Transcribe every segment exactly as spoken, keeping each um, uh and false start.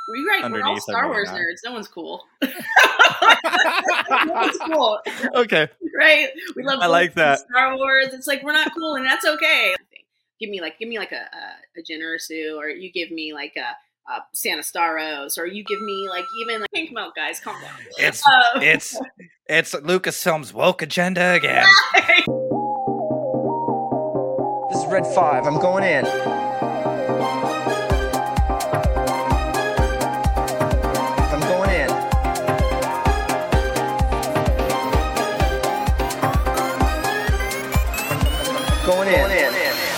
You're right. We're all underneath. Star I Wars not. nerds. No one's cool. No one's cool. Okay. Right? We love I like that. Star Wars. It's like we're not cool, and that's okay. Give me like give me like a a, a Jyn Erso, or you give me like a. Uh, Santa Staros, or you give me like even like Pink Milk, guys, calm down. It's um, it's it's Lucasfilm's woke agenda again. This is Red Five. I'm going in. I'm going in. Going in. Going in.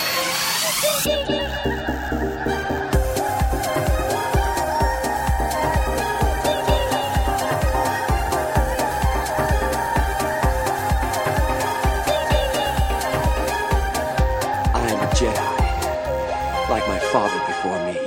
Father before me.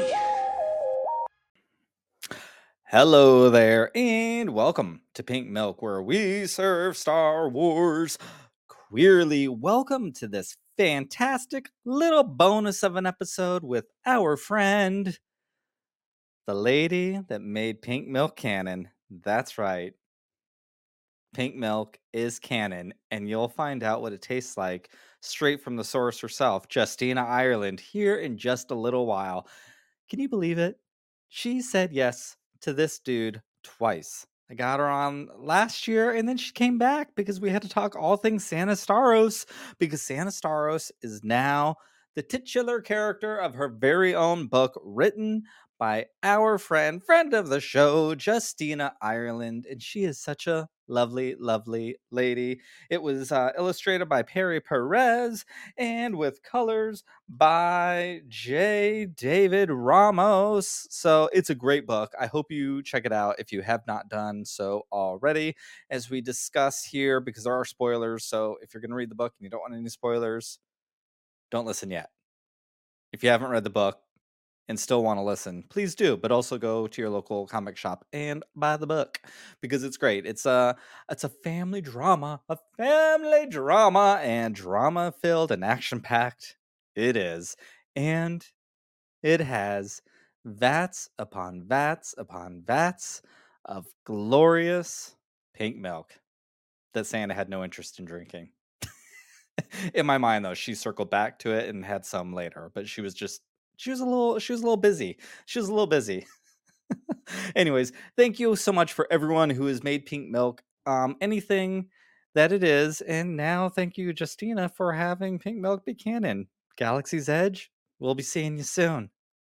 Hello there, and welcome to Pink Milk, where we serve Star Wars queerly. Welcome to this fantastic little bonus of an episode with our friend, the lady that made Pink Milk canon. That's right. Pink Milk is canon, and you'll find out what it tastes like straight from the source herself, Justina Ireland, here in just a little while. Can you believe it? She said yes to this dude twice. I got her on last year, and then she came back because we had to talk all things Santa Staros, because Santa Staros is now the titular character of her very own book, written by our friend, friend of the show, Justina Ireland, and she is such a lovely, lovely lady. It was uh, illustrated by Perry Perez and with colors by J. David Ramos. So it's a great book. I hope you check it out if you have not done so already, as we discuss here, because there are spoilers. So if you're going to read the book and you don't want any spoilers, don't listen yet. If you haven't read the book and still want to listen, please do, but also go to your local comic shop and buy the book, because it's great. It's a it's a family drama, a family drama, and drama filled and action packed. It is, and it has vats upon vats upon vats of glorious pink milk that Santa had no interest in drinking. In my mind, though, she circled back to it and had some later, but she was just she was a little she was a little busy. She was a little busy. Anyways, thank you so much for everyone who has made pink milk um anything that it is, and now thank you, Justina, for having pink milk be canon. Galaxy's Edge, we'll be seeing you soon.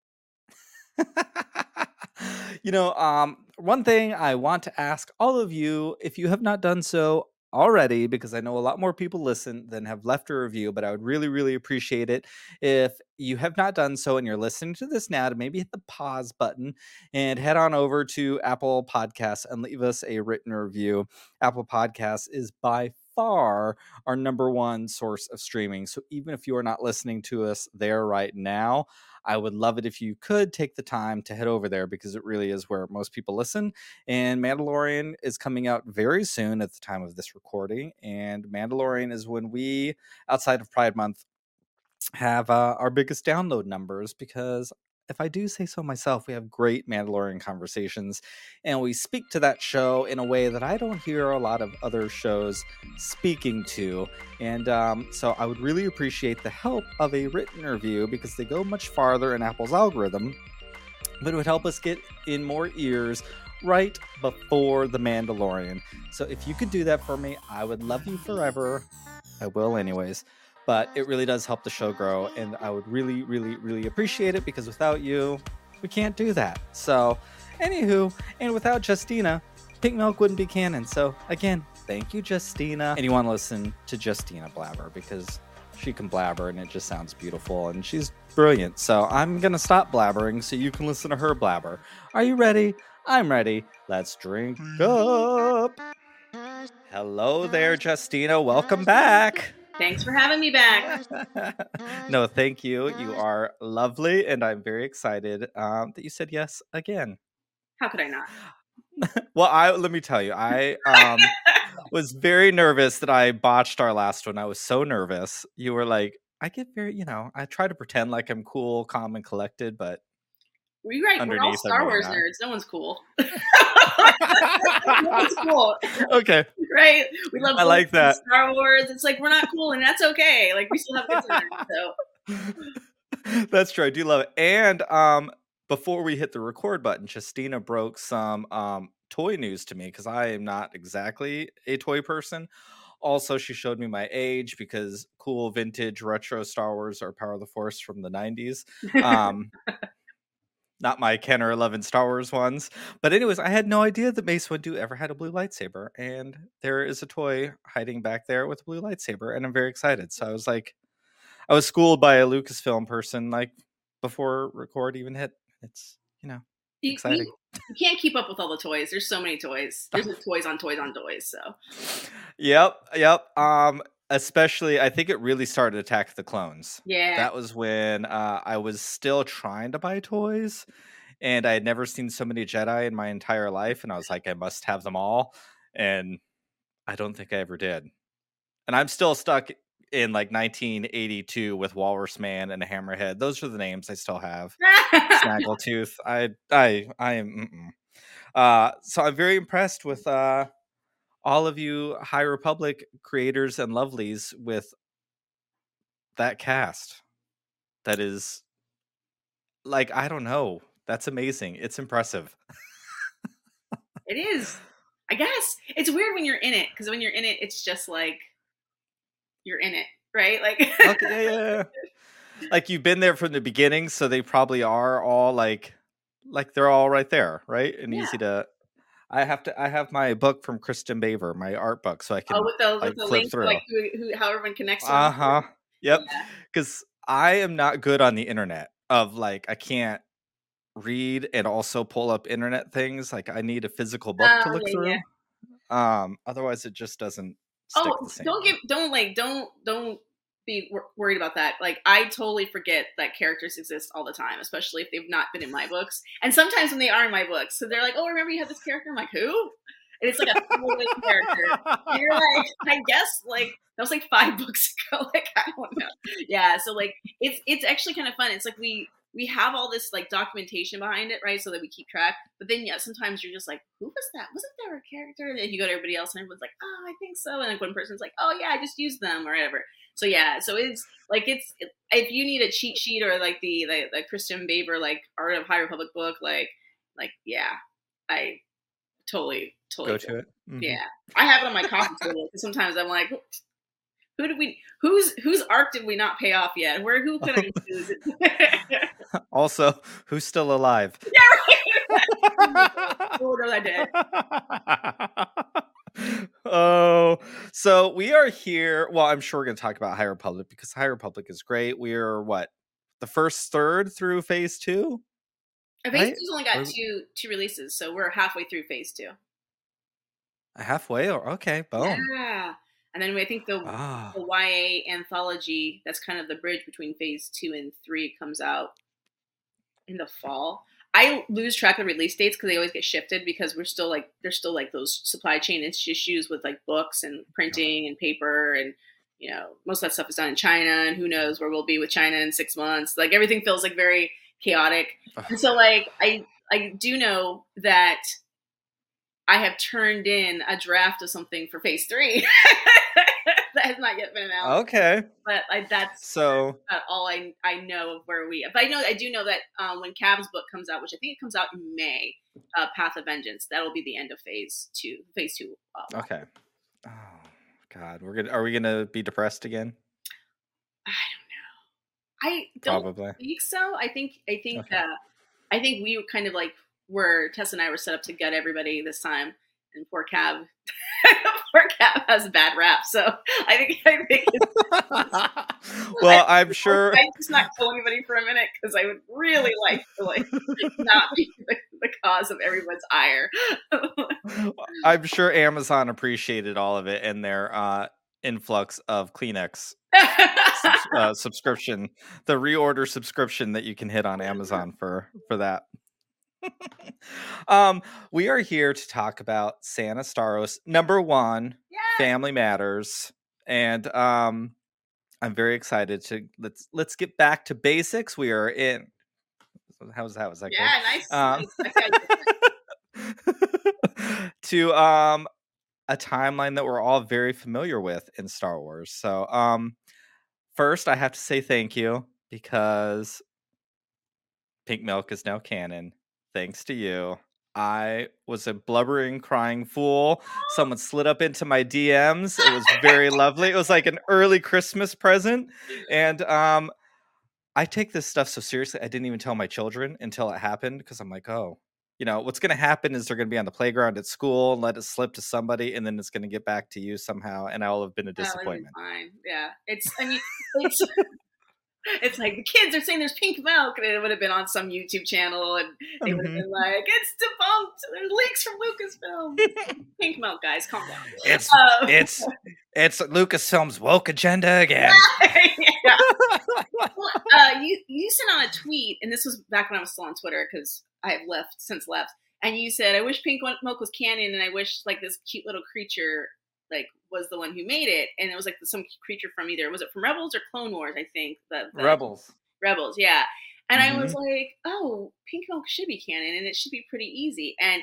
You know, um, one thing I want to ask all of you, if you have not done so already, because I know a lot more people listen than have left a review, but I would really, really appreciate it if you have not done so and you're listening to this now, to maybe hit the pause button and head on over to Apple Podcasts and leave us a written review. Apple Podcasts is by far our number one source of streaming. So even if you are not listening to us there right now, I would love it if you could take the time to head over there, because it really is where most people listen. And Mandalorian is coming out very soon at the time of this recording. And Mandalorian is when we, outside of Pride Month, have uh, our biggest download numbers, because if I do say so myself, we have great Mandalorian conversations, and we speak to that show in a way that I don't hear a lot of other shows speaking to. And um, so I would really appreciate the help of a written review, because they go much farther in Apple's algorithm, but it would help us get in more ears right before The Mandalorian. So if you could do that for me, I would love you forever. I will anyways. But it really does help the show grow, and I would really, really, really appreciate it, because without you, we can't do that. So, anywho, and without Justina, Pink Milk wouldn't be canon. So, again, thank you, Justina. And you want to listen to Justina blabber, because she can blabber, and it just sounds beautiful, and she's brilliant. So, I'm going to stop blabbering so you can listen to her blabber. Are you ready? I'm ready. Let's drink up. Hello there, Justina. Welcome back. Thanks for having me back. No, thank you. You are lovely, and I'm very excited um, that you said yes again. How could I not? Well, I let me tell you, I um, was very nervous that I botched our last one. I was so nervous. You were like, I get very, you know, I try to pretend like I'm cool, calm, and collected, but We right. We're all underneath or Star maybe Wars not. nerds. No one's cool. No one's cool, Okay, right? We love I like books and that. Star Wars. It's like we're not cool, and that's okay. Like we still have good times. So That's true. I do love it. And um, before we hit the record button, Justina broke some um toy news to me because I am not exactly a toy person. Also, she showed me my age because cool vintage retro Star Wars or Power of the Force from the nineties. Um, not my ten or eleven Star Wars ones. But anyways, I had no idea that Mace Windu ever had a blue lightsaber. And there is a toy hiding back there with a blue lightsaber. And I'm very excited. So I was like, I was schooled by a Lucasfilm person like before record even hit. It's, you know, you, exciting. you, you can't keep up with all the toys. There's so many toys. There's like toys on toys on toys. So Yep, yep. Um, especially I think it really started Attack of the Clones. yeah. That was when uh, I was still trying to buy toys, and I had never seen so many Jedi in my entire life, and I was like, I must have them all, and I don't think I ever did. And I'm still stuck in like nineteen eighty-two with Walrus Man and a Hammerhead. Those are the names I still have. Snaggletooth. I, I, I am. Mm-mm. Uh, so I'm very impressed with uh, all of you High Republic creators and lovelies with that cast. That is, like, I don't know. That's amazing. It's impressive. It is. I guess it's weird when you're in it because when you're in it, it's just like you're in it, right? Like, Okay, yeah, yeah, yeah. Like you've been there from the beginning, so they probably are all like, like they're all right there, right? And Yeah. easy to. I have to. I have my book from Kristen Baver, my art book, so I can oh, with the like with the flip links, through. like who, who, how everyone connects. to Uh them. huh. Yep. Yeah. Because I am not good on the internet. Of like, I can't read and also pull up internet things. Like, I need a physical book to Oh, look yeah, through. yeah. Um, otherwise, it just doesn't stick Oh, the same. don't give, don't like, don't, don't be wor- worried about that. Like, I totally forget that characters exist all the time, especially if they've not been in my books. And sometimes when they are in my books, so they're like, "Oh, remember you had this character?" I'm like, "Who?" And it's like a throwaway character. And you're like, I guess like that was like five books ago. Like, I don't know. Yeah, so like it's it's actually kind of fun. It's like we we have all this like documentation behind it, right? So that we keep track. But then yeah, sometimes you're just like, who was that? Wasn't there a character? And then you go to everybody else and everyone's like, oh, I think so. And like one person's like, oh yeah, I just used them or whatever. So yeah, so it's like it's if you need a cheat sheet or like the the, the Kristen Baver like Art of High Republic book, like like yeah, I totally totally Go to it. Mhm. yeah. I have it on my coffee table because sometimes I'm like, who did we whose whose arc did we not pay off yet? Where who could I use it? Also, who's still alive? Yeah, right. Oh no, I did. Oh, so we are here. Well, I'm sure we're going to talk about High Republic because High Republic is great. We are what, the first third through phase two? Phase Right? two's only got Or- two two releases, so we're halfway through phase two. Halfway? Or okay, boom. Yeah, and then I think the Ah, the Y A anthology that's kind of the bridge between phase two and three comes out in the fall. I lose track of release dates because they always get shifted because we're still like there's still like those supply chain issues with like books and printing and paper and you know most of that stuff is done in China and who knows where we'll be with China in six months. Like everything feels like very chaotic, and so like I I do know that I have turned in a draft of something for phase three that has not yet been announced. okay. But I, that's So, about all I I know of where we. But I know I do know that um, when Cav's book comes out, which I think it comes out in May, uh, Path of Vengeance, that'll be the end of phase two. Phase two. Uh, okay. Oh, God. We're gonna, are we going to be depressed again? I don't know. I don't Probably. think so. I think I think Okay. uh, I think we were kind of like where Tess and I were set up to gut everybody this time, and poor Cav, poor Cav has a bad rap. So I think I think it's, Well, I'm sure. I just not kill anybody for a minute because I would really like to like not be the, the cause of everyone's ire. I'm sure Amazon appreciated all of it and their uh, influx of Kleenex subs- uh, subscription, the reorder subscription that you can hit on Amazon for for that. um, we are here to talk about Sana Staros, number one, Yeah. Family Matters, and um, I'm very excited to let's let's get back to basics. We are in How was that? Was that Yeah, good? nice. Um, nice. Okay. to um a timeline that we're all very familiar with in Star Wars. So, um, first I have to say thank you because Pink Milk is now canon. Thanks to you. I was a blubbering, crying fool. Someone slid up into my D Ms. It was very lovely. It was like an early Christmas present. And um, I take this stuff so seriously. I didn't even tell my children until it happened because I'm like, oh, you know, what's going to happen is they're going to be on the playground at school and let it slip to somebody, and then it's going to get back to you somehow, and I will have been a That would be disappointment. fine. Yeah, it's. I mean, it's. It's like the kids are saying there's pink milk, and it would have been on some YouTube channel, and they would have Mhm. been like, "It's debunked. There's leaks from Lucasfilm. Pink milk, guys, calm down." It's Um, it's it's Lucasfilm's woke agenda again. yeah. Well, uh, you you sent out a tweet, and this was back when I was still on Twitter because I have left since left. And you said, "I wish pink milk was canon, and I wish like this cute little creature like was the one who made it." And it was like some creature from either was it from Rebels or Clone Wars? I think the, the Rebels. Rebels, yeah. And I was Mhm. like, "Oh, pink milk should be canon, and it should be pretty easy." And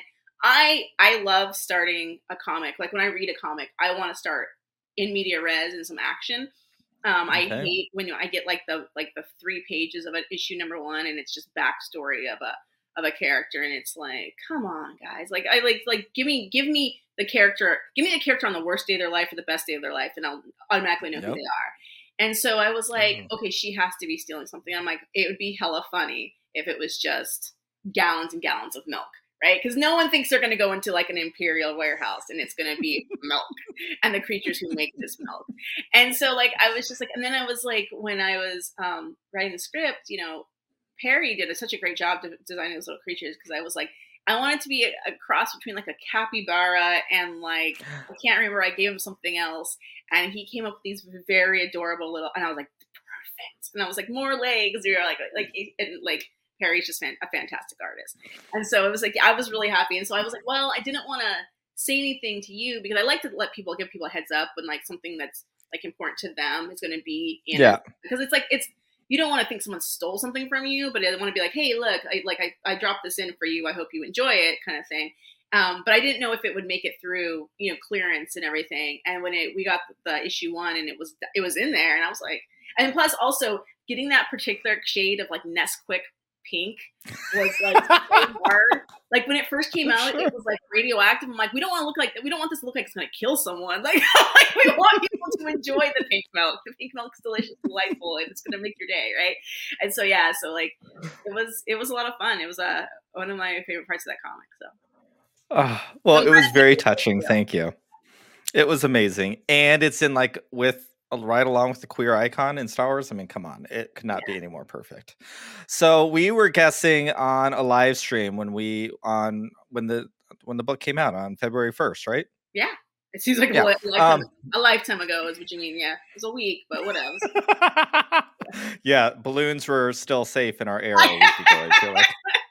I I love starting a comic. Like when I read a comic, I want to start in media res and some action. Um, I Okay. hate when I get like the like the three pages of an issue number one, and it's just backstory of a of a character, and it's like, come on, guys! Like I like like give me give me the character, give me the character on the worst day of their life or the best day of their life, and I'll automatically know who Yep. they are. And so I was like, Mhm. okay, she has to be stealing something. I'm like, it would be hella funny if it was just gallons and gallons of milk, right? Because no one thinks they're going to go into like an imperial warehouse and it's going to be milk and the creatures who make this milk. And so like I was just like, and then I was like, when I was um, writing the script, you know, Perry did a, such a great job de- designing those little creatures because I was like, I want it to be a, a cross between like a capybara and like I can't remember. I gave him something else, and he came up with these very adorable little. And I was like, perfect. And I was like, more legs. You're like, like, and like Perry's just fan, a fantastic artist. And so it was like, I was really happy. And so I was like, well, I didn't want to say anything to you because I like to let people give people a heads up when like something that's like important to them is going to be in Yeah. it. Because it's like it's. You don't want to think someone stole something from you, but I want to be like, hey, look, I like I, I dropped this in for you. I hope you enjoy it, kind of thing. Um, but I didn't know if it would make it through, you know, clearance and everything. And when it we got the issue one and it was it was in there, and I was like, and plus also getting that particular shade of like Nesquik pink was like so hard. Like when it first came out, Sure. it was like radioactive. I'm like, we don't want to look like we don't want this to look like it's gonna kill someone. Like, like we want people to enjoy the pink milk. The pink milk's delicious, delightful, and it's gonna make your day, right? And so yeah, so like it was it was a lot of fun. It was uh, one of my favorite parts of that comic. So Ah, well, I'm it glad was you very enjoyed it, touching. too. Thank you. It was amazing, and it's in like with right along with the queer icon in Star Wars. I mean, come on, it could not be any more perfect. So we were guessing on a live stream when we on when the when the book came out on February first, right? Yeah, it seems like Yeah. a, lifetime, Um, a lifetime ago is what you mean. Yeah, it was a week, but whatever. yeah, balloons were still safe in our era a week ago, I feel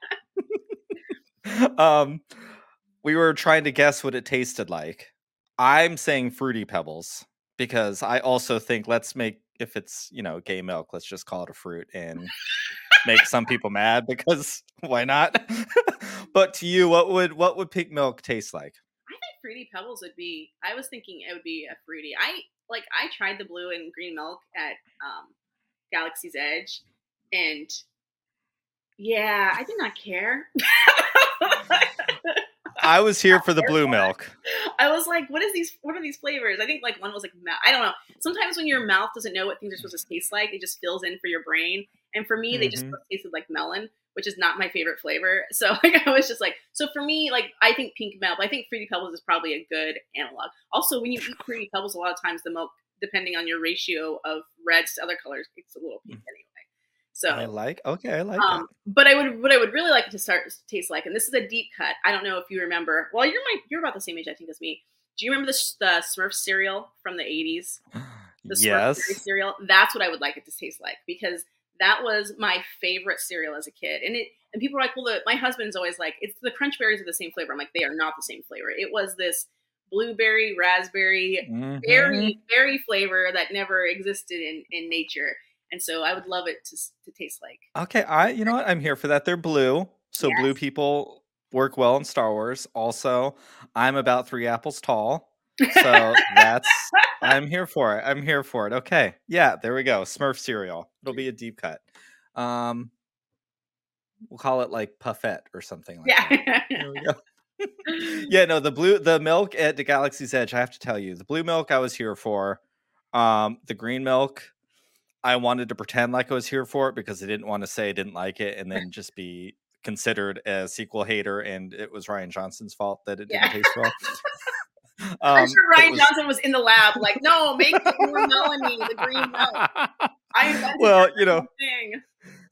like. um, we were trying to guess what it tasted like. I'm saying Fruity Pebbles because I also think let's make if it's you know gay milk, let's just call it a fruit and make some people mad because why not? But to you, what would what would pink milk taste like? I think Fruity Pebbles would be. I was thinking it would be a fruity. I like. I tried the blue and green milk at um, Galaxy's Edge, and yeah, I did not care. I was here for the blue milk. I was like, "What is these? What are these flavors?" I think like one was like, I don't know. Sometimes when your mouth doesn't know what things are supposed to taste like, it just fills in for your brain. And for me, they just Mhm. tasted like melon, which is not my favorite flavor. So like, I was just like, so for me, like I think pink milk. I think Fruity Pebbles is probably a good analog. Also, when you eat Fruity Pebbles, a lot of times the milk, depending on your ratio of reds to other colors, it's a little pink anyway. So I like okay, I like um, but I would what I would really like it to start to taste like, and this is a deep cut. I don't know if you remember. Well, you're my you're about the same age I think as me. Do you remember the the Smurf cereal from the eighties? that. The Smurf Yes. berry cereal. That's what I would like it to taste like because that was my favorite cereal as a kid. And it and people were like, well, the, my husband's always like, it's the crunch berries are the same flavor. I'm like, they are not the same flavor. It was this blueberry, raspberry, Mhm. berry, berry flavor that never existed in in nature. And so I would love it to s- to taste like. Okay, I you know what? I'm here for that. They're blue, so Yes. blue people work well in Star Wars. Also, I'm about three apples tall, so that's I'm here for it. I'm here for it. Okay, yeah, there we go. Smurf cereal. It'll be a deep cut. Um, we'll call it like Puffette or something like that. Yeah. There we go. Yeah, no, the blue, the milk at the Galaxy's Edge. I have to tell you, the blue milk I was here for. Um, the green milk, I wanted to pretend like I was here for it because I didn't want to say I didn't like it and then just be considered a sequel hater, and it was Ryan Johnson's fault that it didn't Yeah. taste well. I'm Um, sure but it Ryan was- Johnson was in the lab, like, no, make it more Melanie, the green milk. I invented well, that you know, thing.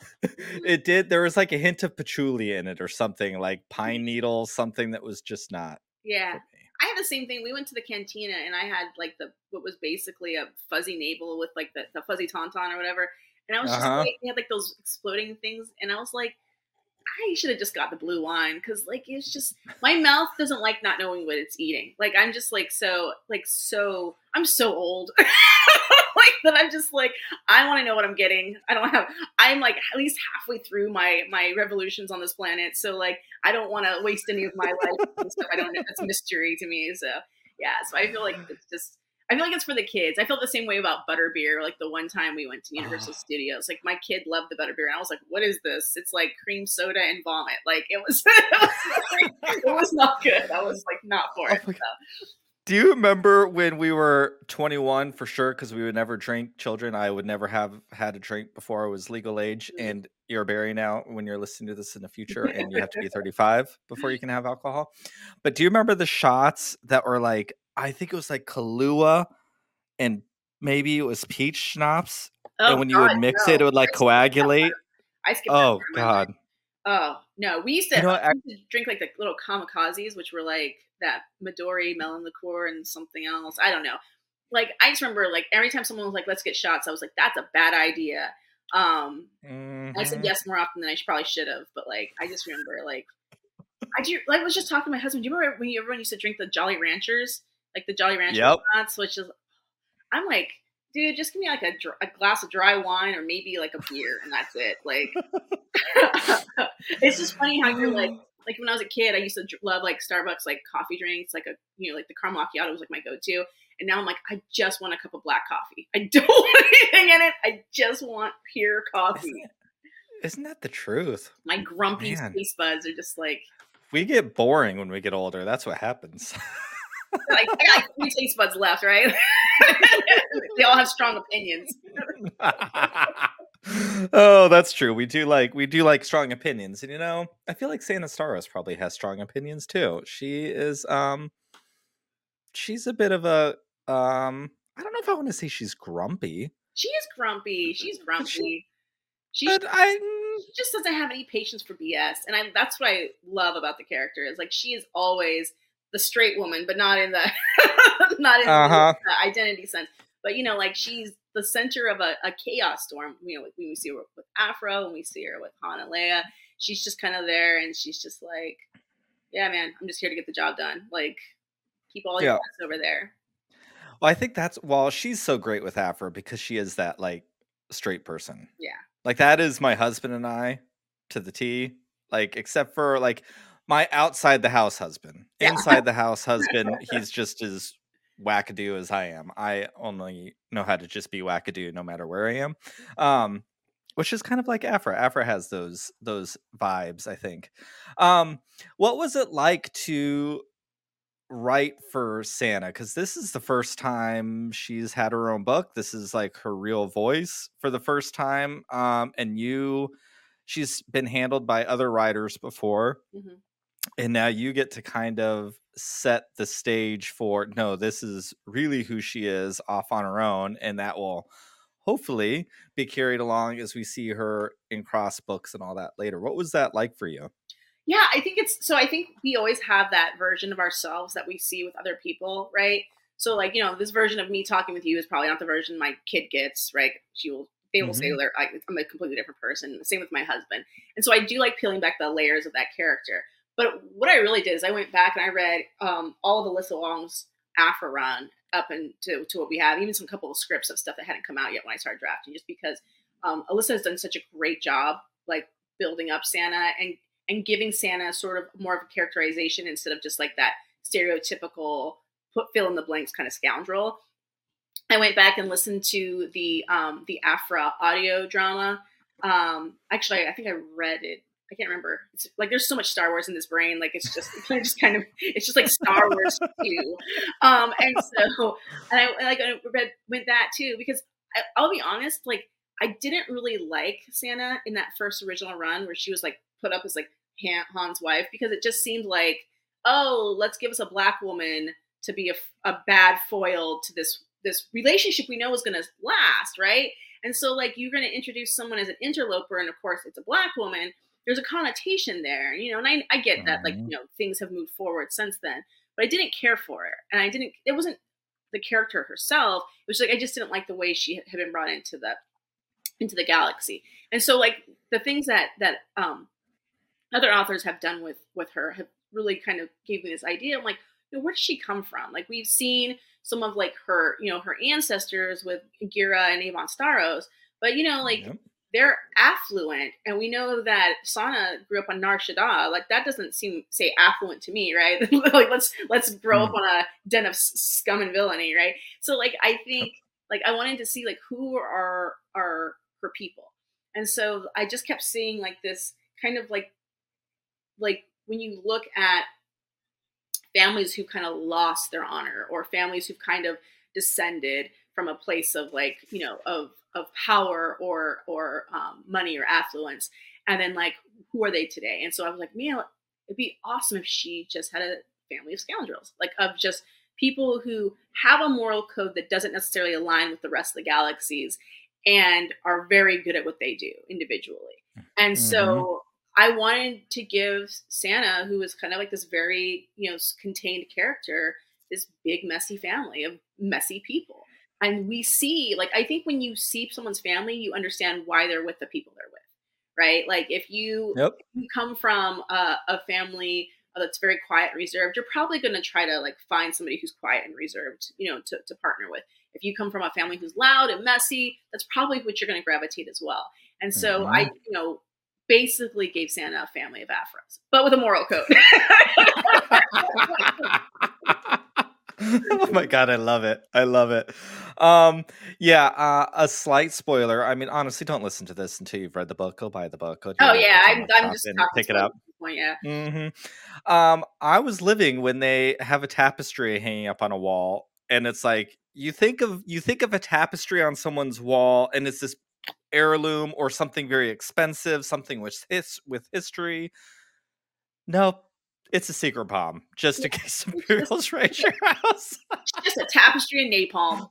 it did. There was like a hint of patchouli in it or something, like pine needle, something that was just not Yeah. for me. I had the same thing. We went to the cantina and I had like the what was basically a fuzzy navel with like the, the fuzzy tauntaun or whatever. And I was just Uh-huh. like, they had like those exploding things. And I was like, I should have just got the blue wine because like it's just my mouth doesn't like not knowing what it's eating. Like I'm just like so like so I'm so old. Like that I'm just like I want to know what I'm getting. I don't have I'm like at least halfway through my my revolutions on this planet. So like I don't want to waste any of my life and stuff. I don't know. It's a mystery to me. So yeah, so I feel like it's just I feel like it's for the kids. I feel the same way about butterbeer. Like the one time we went to Universal Studios, like my kid loved the butterbeer, and I was like, "What is this? It's like cream soda and vomit." Like it was, it was, like, it was not good. I was like, not for Oh it. my So. Do you remember when we were twenty-one for sure? Because we would never drink children. I would never have had a drink before I was legal age. Mhm. And you're a Barry now when you're listening to this in the future, and you have to be thirty-five before you can have alcohol. But do you remember the shots that were like, I think it was like Kahlua and maybe it was peach schnapps. Oh, and when you God, would mix no. it, it would like I skipped that coagulate. I skipped that Oh, part of my life. God. Oh no, we used to, You know what, we used to drink like the little kamikazes, which were like that Midori melon liqueur and something else. I don't know. Like I just remember, like every time someone was like, "Let's get shots," I was like, "That's a bad idea." Um, I said Mhm. yes more often than I should, probably should have, but like I just remember, like I do. Like, I was just talking to my husband. Do you remember when you, everyone used to drink the Jolly Ranchers, like the Jolly Rancher Yep. shots? Which is, I'm like, dude, just give me like a, dr- a glass of dry wine or maybe like a beer, and that's it. Like, it's just funny how you're like, like when I was a kid, I used to dr- love like Starbucks like coffee drinks, like a you know like the caramel macchiato was like my go-to, and now I'm like, I just want a cup of black coffee. I don't want anything in it. I just want pure coffee. Isn't that the truth? My grumpy Man. taste buds are just like, We get boring when we get older. That's what happens. like I got like three taste buds left, right? They all have strong opinions. Oh, that's true. We do like we do like strong opinions, and you know, I feel like Santa Staros probably has strong opinions too. She is, um, she's a bit of a, um, I don't know if I want to say she's grumpy, She is grumpy. She's grumpy. She, but I, she just doesn't have any patience for B S, and I, that's what I love about the character. Is like she is always the straight woman, but not in the not in Uh-huh. the identity sense. But you know, like she's the center of a, a chaos storm. You know, when we see her with Afro, when we see her with Han and Leia, she's just kind of there, and she's just like, "Yeah, man, I'm just here to get the job done. Like, keep all your Yeah. ass over there." well, I think that's well, she's so great with Afro because she is that like straight person. Yeah. Like that is my husband and I to the T. Like except for like my outside the house husband. Yeah. Inside the house husband, he's just as wackadoo as I am. I only know how to just be wackadoo no matter where I am. Um which is kind of like Afra. Afra has those those vibes, I think. Um what was it like to write for Santa? Because this is the first time she's had her own book. This is like her real voice for the first time. Um, and you, she's been handled by other writers before, Mhm. and now you get to kind of set the stage for no, this is really who she is off on her own, and that will hopefully be carried along as we see her in cross books and all that later. What was that like for you? Yeah, I think it's so. I think we always have that version of ourselves that we see with other people, right? So, like, you know, this version of me talking with you is probably not the version my kid gets, right? She will, they will say Mhm. they're, like, I'm a completely different person. Same with my husband. And so I do like peeling back the layers of that character. But what I really did is I went back and I read um, all of Alyssa Wong's Afro run up into to what we have, even some couple of scripts of stuff that hadn't come out yet when I started drafting, just because um, Alyssa has done such a great job, like building up Santa and and giving Santa sort of more of a characterization instead of just like that stereotypical put fill in the blanks kind of scoundrel. I went back and listened to the um, the Aphra audio drama. Um, actually, I think I read it. I can't remember. It's like there's so much Star Wars in this brain. Like it's just, it's just kind of, it's just like Star Wars too. Um, and so, and I like I read went that too because I, I'll be honest, like I didn't really like Santa in that first original run where she was like put up as like Han, Han's wife because it just seemed like, oh, let's give us a black woman to be a, a bad foil to this this relationship we know is going to last, right? And so like you're going to introduce someone as an interloper, and of course it's a black woman. There's a connotation there, you know, and I, I get that, like, you know, things have moved forward since then, but I didn't care for it. And I didn't, it wasn't the character herself. It was like, I just didn't like the way she had been brought into the, into the galaxy. And so like the things that, that, um, other authors have done with, with her have really kind of gave me this idea. I'm like, you know, where does she come from? Like we've seen some of like her, you know, her ancestors with Gira and Avon Staros, but you know, like, yep. They're affluent, and we know that Sana grew up on Nar Shaddaa. Like that doesn't seem say affluent to me, right? Like let's let's grow mm. up on a den of scum and villainy, right? So like I think like I wanted to see like who are are her people, and so I just kept seeing like this kind of like like when you look at families who kind of lost their honor, or families who've kind of descended from a place of like you know of of power or or um, money or affluence, and then like who are they today? And so I was like, man, it'd be awesome if she just had a family of scoundrels, like of just people who have a moral code that doesn't necessarily align with the rest of the galaxies and are very good at what they do individually. And mm-hmm. so I wanted to give Santa, who was kind of like this very you know contained character, this big messy family of messy people. And we see, like, I think when you see someone's family, you understand why they're with the people they're with, right? Like, if you, yep. if you come from a, a family that's very quiet and reserved, you're probably going to try to, like, find somebody who's quiet and reserved, you know, to, to partner with. If you come from a family who's loud and messy, that's probably what you're going to gravitate as well. And so mm-hmm. I, you know, basically gave Santa a family of Aphras, but with a moral code. Oh my God, I love it. I love it. Um, yeah, uh, a slight spoiler. I mean, honestly, don't listen to this until you've read the book. Go buy the book. Go oh yeah, I'm, I'm just pick it up. Point, yeah. Mm-hmm. Um, I was living when they have a tapestry hanging up on a wall, and it's like you think of you think of a tapestry on someone's wall, and it's this heirloom or something very expensive, something with his with history. Nope. It's a secret bomb, just in case some girls raid your house. Just a tapestry and napalm.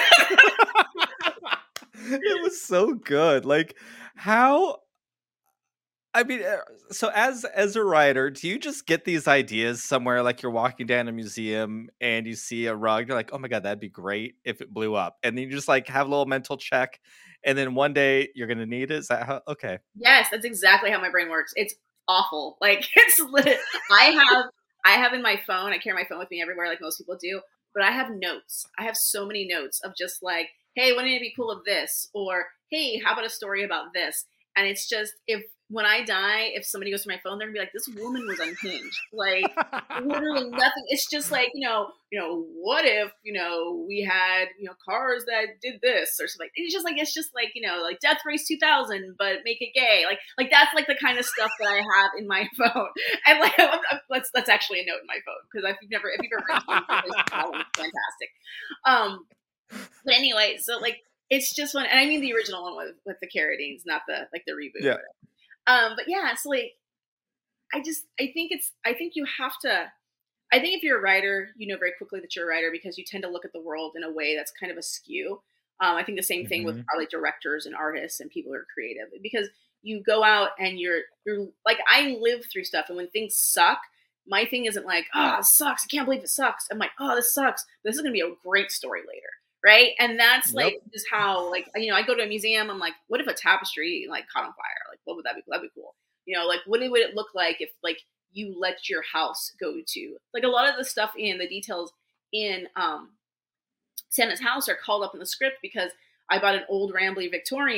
It was so good. Like, how... I mean, so as as a writer, do you just get these ideas somewhere, like you're walking down a museum and you see a rug, you're like, oh my God, that'd be great if it blew up. And then you just like have a little mental check, and then one day you're going to need it? Is that how... Okay. Yes, that's exactly how my brain works. It's awful. Like it's lit. I have I have in my phone, I carry my phone with me everywhere like most people do, but I have notes. I have so many notes of just like, hey, wouldn't it be cool if this? Or hey, how about a story about this? And it's just, if when I die, if somebody goes to my phone, they're gonna be like, this woman was unhinged. Like literally nothing. It's just like, you know, you know, what if, you know, we had, you know, cars that did this or something. It's just like, it's just like, you know, like Death Race two thousand, but make it gay. Like, like that's like the kind of stuff that I have in my phone. And like, I'm, I'm, that's, that's actually a note in my phone. Cause if you've never, if you've ever read it, it's fantastic. Um, but anyway, so like, it's just one, and I mean the original one with, with the Carradines, not the, like the reboot. Yeah. Um, but yeah, it's like, I just, I think it's, I think you have to, I think if you're a writer, you know very quickly that you're a writer because you tend to look at the world in a way that's kind of askew. Um, I think the same thing mm-hmm. with probably directors and artists and people who are creative, because you go out and you're, you're like, I live through stuff, and when things suck, my thing isn't like, oh, it sucks. I can't believe it sucks. I'm like, oh, this sucks. This is going to be a great story later. Right. And that's like yep. just how, like, you know, I go to a museum. I'm like, what if a tapestry like caught on fire? Like, what would that be? That'd be cool. You know, like, what would it look like if like you let your house go to, like, a lot of the stuff in the details in um, Santa's house are called up in the script because I bought an old rambly Victorian,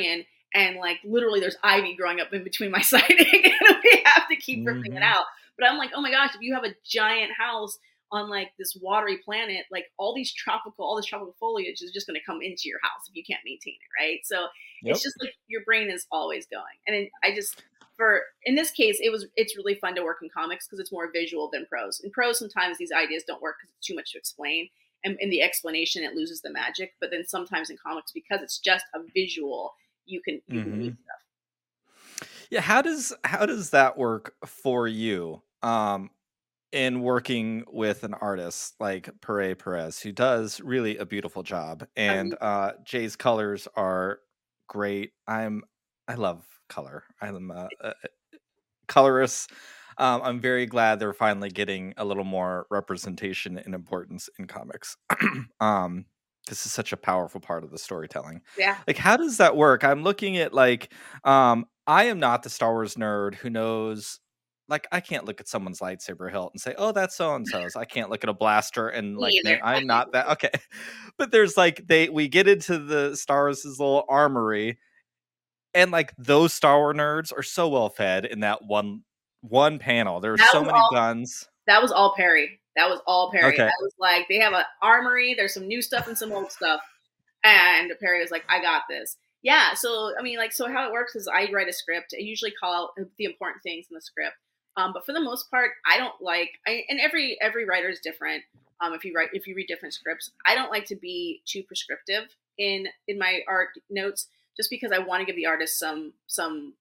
and like literally there's ivy growing up in between my siding, and we have to keep ripping it Mhm. out. But I'm like, oh my gosh, if you have a giant house on like this watery planet, like all these tropical, all this tropical foliage is just going to come into your house if you can't maintain it, right? So Yep. it's just like your brain is always going, and it, I just for in this case, it was it's really fun to work in comics because it's more visual than prose. In prose, sometimes these ideas don't work because it's too much to explain, and in the explanation, it loses the magic. But then sometimes in comics, because it's just a visual, you can you can Mhm. use stuff. Yeah, how does how does that work for you? Um, in working with an artist like Pere Perez, who does really a beautiful job, and Um, uh, Jay's colors are great. I'm I love color. I'm a, a colorist. Um, I'm very glad they're finally getting a little more representation and importance in comics. um, this is such a powerful part of the storytelling. yeah, Like, how does that work? I'm looking at like, um, I am not the Star Wars nerd who knows. Like, I can't look at someone's lightsaber hilt and say, "Oh, that's so and so's." I can't look at a blaster and me like name. either. I'm not that okay. But there's like they we get into the Star Wars' little armory, and like those Star Wars nerds are so well fed in that one one panel. There are That so was many all. guns. That was all Perry. That was all Perry. Okay. That was like they have an armory. There's some new stuff and some old stuff, and Perry was like, "I got this." Yeah. So I mean, like, so how it works is I write a script. I usually call out the important things in the script, um, but for the most part, I don't like. I, and every every writer is different. Um, if you write, if you read different scripts, I don't like to be too prescriptive in in my art notes, just because I want to give the artist some some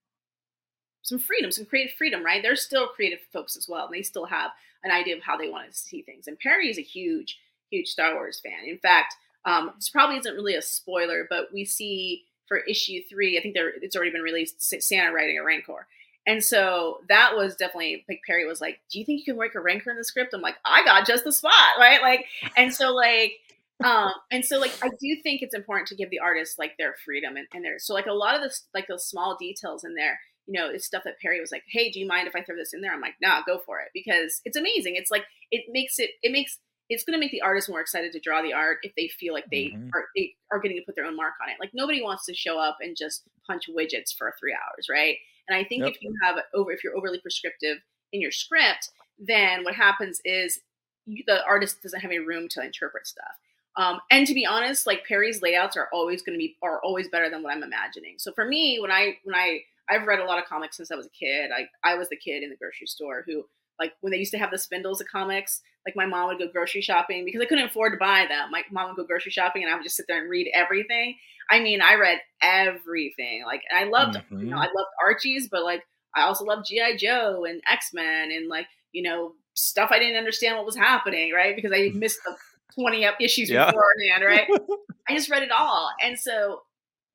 some freedom, some creative freedom, right? They're still creative folks as well, and they still have an idea of how they want to see things. And Perry is a huge, huge Star Wars fan. In fact, um, this probably isn't really a spoiler, but we see for issue three, I think there it's already been released, Santa riding a Rancor. And so that was definitely like Perry was like, "Do you think you can work a Rancor in the script?" I'm like, "I got just the spot," right? Like, and so like, um, and so like, I do think it's important to give the artists like their freedom and, and their so like a lot of this like those small details in there. You know, it's stuff that Perry was like, "Hey, do you mind if I throw this in there?" I'm like, "Nah, go for it," because it's amazing. It's like it makes it it makes it's going to make the artist more excited to draw the art if they feel like they Mhm. are they are getting to put their own mark on it. Like nobody wants to show up and just punch widgets for three hours, right? And I think Yep. if you have over if you're overly prescriptive in your script, then what happens is you, the artist doesn't have any room to interpret stuff. Um, and to be honest, like Perry's layouts are always going to be are always better than what I'm imagining. So for me, when I when I I've read a lot of comics since I was a kid. I I was the kid in the grocery store who like when they used to have the spindles of comics. Like my mom would go grocery shopping because I couldn't afford to buy them. My mom would go grocery shopping and I would just sit there and read everything. I mean, I read everything. Like, and I loved, you know, Mhm. I loved Archie's, but like, I also loved G I. Joe and X-Men and like, you know, stuff I didn't understand what was happening, right? Because I missed the twenty up issues Yeah. beforehand, right? I just read it all. And so,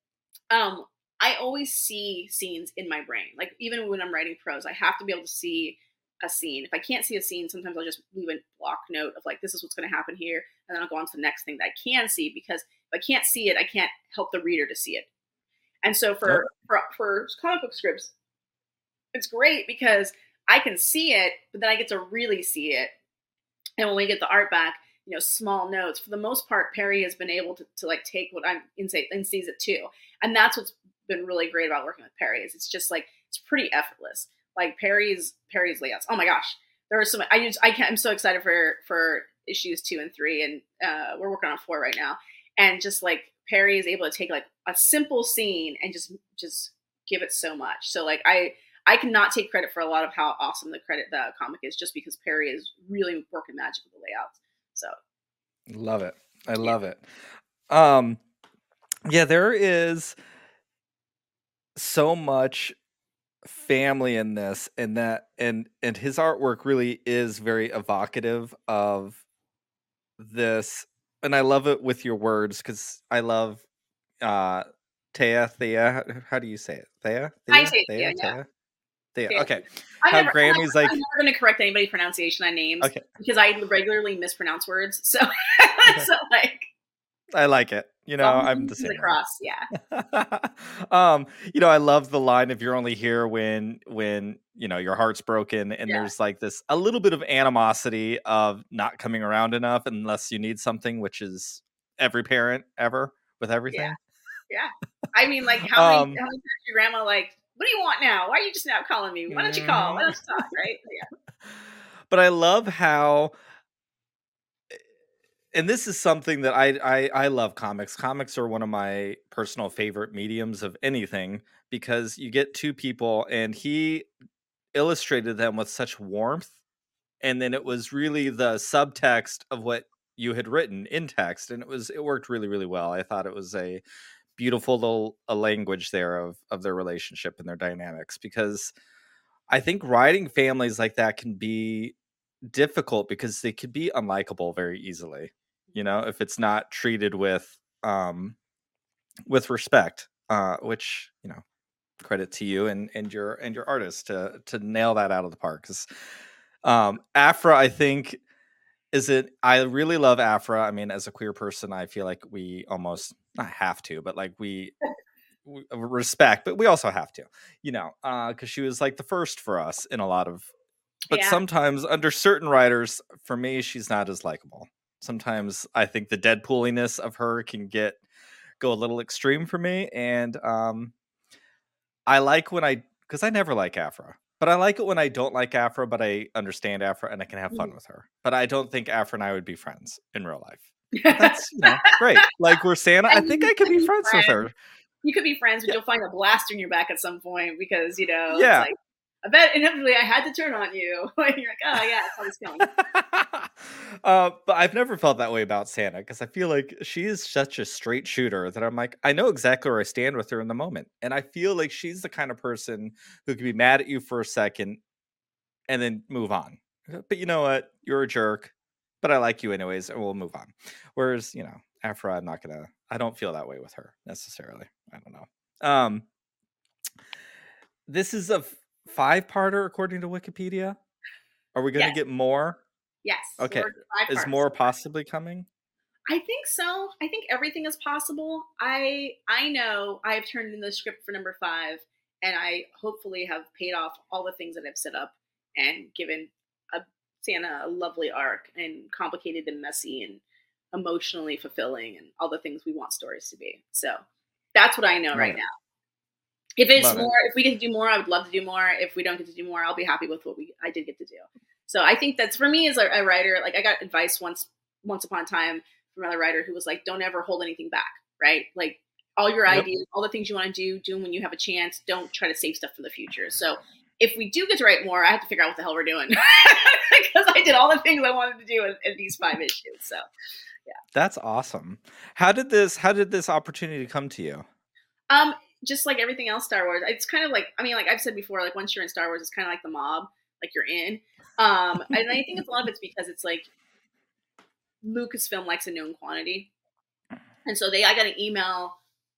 um, I always see scenes in my brain. Like, even when I'm writing prose, I have to be able to see a scene. If I can't see a scene, sometimes I'll just leave a block note of like, this is what's going to happen here. And then I'll go on to the next thing that I can see, because if I can't see it, I can't help the reader to see it. And so for, Yep. for, for comic book scripts, it's great because I can see it, but then I get to really see it. And when we get the art back, you know, small notes. For the most part, Perry has been able to, to like take what I'm in say and sees it too. And that's what's been really great about working with Perry is it's just like it's pretty effortless. Like Perry's Perry's layouts. Oh my gosh, there are some. I just I can't, I'm so excited for for issues two and three, and uh, we're working on four right now. And just like Perry is able to take like a simple scene and just just give it so much. So like I I cannot take credit for a lot of how awesome the credit the comic is, just because Perry is really working magic with the layouts. So Love it. I Yeah. love it. Um, yeah, there is so much family in this, and that and and his artwork really is very evocative of this, and I love it with your words because I love uh Thea Thea. How do you say it? Thea I Thea say Thea yeah, yeah. Thea Thea. Thea. Okay. I'm How never, Grammy's like I'm never going to correct anybody's pronunciation on names okay. because I regularly mispronounce words. So, so like, I like it. You know, long I'm the to the same way. cross. Yeah. um, you know, I love the line if you're only here when when you know your heart's broken, and Yeah. there's like this a little bit of animosity of not coming around enough unless you need something, which is every parent ever with everything. Yeah. I mean, like, how many, Um, how many times your grandma like, what do you want now? Why are you just now calling me? Why don't you call? Why don't you talk? Right? Yeah. but I love how, and this is something that I, I I love comics. Comics are one of my personal favorite mediums of anything because you get two people, and he illustrated them with such warmth, and then it was really the subtext of what you had written in text, and it was it worked really really well. I thought it was a beautiful little a language there of of their relationship and their dynamics, because I think writing families like that can be difficult because they could be unlikable very easily, you know, if it's not treated with um with respect, uh which, you know, credit to you and and your and your artist to to nail that out of the park. Because um Afra, I think, is it I really love Afra. I mean, as a queer person, I feel like we almost not have to, but like we, we respect, but we also have to, you know, uh because she was like the first for us in a lot of, but Yeah. sometimes under certain writers, for me, she's not as likable. Sometimes I think the Deadpooliness of her can get go a little extreme for me, and um I like when I, because I never like Afra, but I like it when I don't like Afra, but I understand Afra and I can have fun with her. But I don't think Afra and I would be friends in real life. But that's, you know, great. Like we're Santa, I And think you I could could be be friends with her. You could be friends, but Yeah. you'll find a blaster in your back at some point because, you know, Yeah. it's like, I bet inevitably I had to turn on you. And you're like, oh, yeah, that's how it's going. uh, but I've never felt that way about Santa, because I feel like she is such a straight shooter that I'm like, I know exactly where I stand with her in the moment. And I feel like she's the kind of person who can be mad at you for a second and then move on. But you know what? You're a jerk, but I like you anyways, and we'll move on. Whereas, you know, Afra, I'm not gonna, I don't feel that way with her necessarily. I don't know. Um, this is a f- five-parter according to Wikipedia. Are we gonna Yes. get more? Yes. Okay. We're five Is parts. more possibly coming? I think so. I think everything is possible. I I know I've turned in the script for number five, and I hopefully have paid off all the things that I've set up and given a Santa a lovely arc and complicated and messy and emotionally fulfilling and all the things we want stories to be. So that's what I know Love right it. now. If it's Love it. more, if we get to do more, I would love to do more. If we don't get to do more, I'll be happy with what we I did get to do. So I think that's, for me as a, a writer, like I got advice once once upon a time from another writer who was like, don't ever hold anything back, right? Like all your Yep. ideas, all the things you want to do, do them when you have a chance. Don't try to save stuff for the future. So if we do get to write more, I have to figure out what the hell we're doing because I did all the things I wanted to do in, in these five issues. So That's awesome. How did this how did this opportunity come to you? um, just like everything else Star Wars, it's kind of like, I mean, like I've said before, like once you're in Star Wars, it's kind of like the mob, like you're in. Um, and I think it's a lot of it's because it's like Lucasfilm likes a known quantity. And so they, I got an email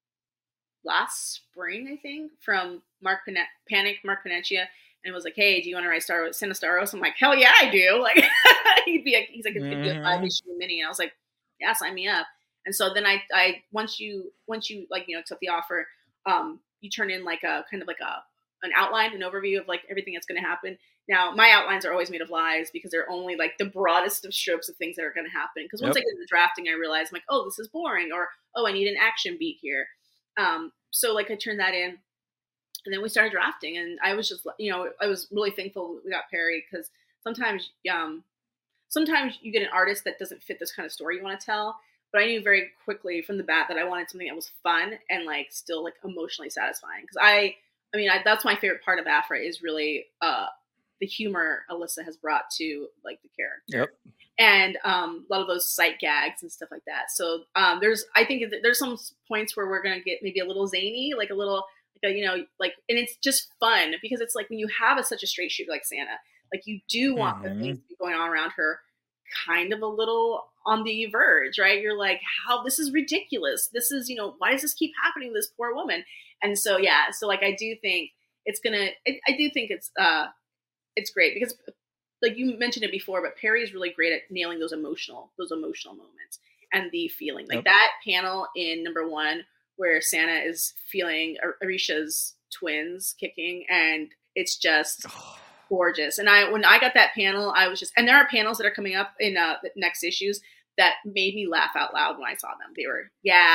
last spring, I think, from Mark Pane- Panic, Mark Panecchia, and was like, "Hey, do you want to write Star Wars, Santa Staros?" I'm like, "Hell yeah, I do!" Like, he'd be, a, he's like, "It'd be a five issue mini," and I was like, "Yeah, sign me up." And so then I, I once you, once you like, you know, accept the offer, um, you turn in like a kind of like a an outline, an overview of like everything that's going to happen. Now, my outlines are always made of lies because they're only like the broadest of strokes of things that are going to happen. Because once Yep. I get into drafting, I realize I'm like, oh, this is boring, or oh, I need an action beat here. Um, so like I turned that in, and then we started drafting, and I was just, you know, I was really thankful we got Perry, because sometimes, um, sometimes you get an artist that doesn't fit this kind of story you want to tell. But I knew very quickly from the bat that I wanted something that was fun and like still like emotionally satisfying. Because I, I mean, I, that's my favorite part of Afra is really uh, the humor Alyssa has brought to like the character. Yep. And um, a lot of those sight gags and stuff like that. So um, there's, I think there's some points where we're gonna get maybe a little zany, like a little, like a, you know, like, and it's just fun because it's like when you have a, such a straight shooter like Santa, like you do want Mhm. the things to be going on around her kind of a little on the verge, right? You're like, how, this is ridiculous. This is, you know, why does this keep happening to this poor woman? And so, yeah, so like, I do think it's gonna, I, I do think it's, uh, it's great because like you mentioned it before, but Perry is really great at nailing those emotional, those emotional moments and the feeling. Like Yep. that panel in number one where Santa is feeling Arisha's twins kicking, and it's just gorgeous. And I, when I got that panel, I was just, and there are panels that are coming up in uh, the next issues that made me laugh out loud when I saw them. They were, yeah.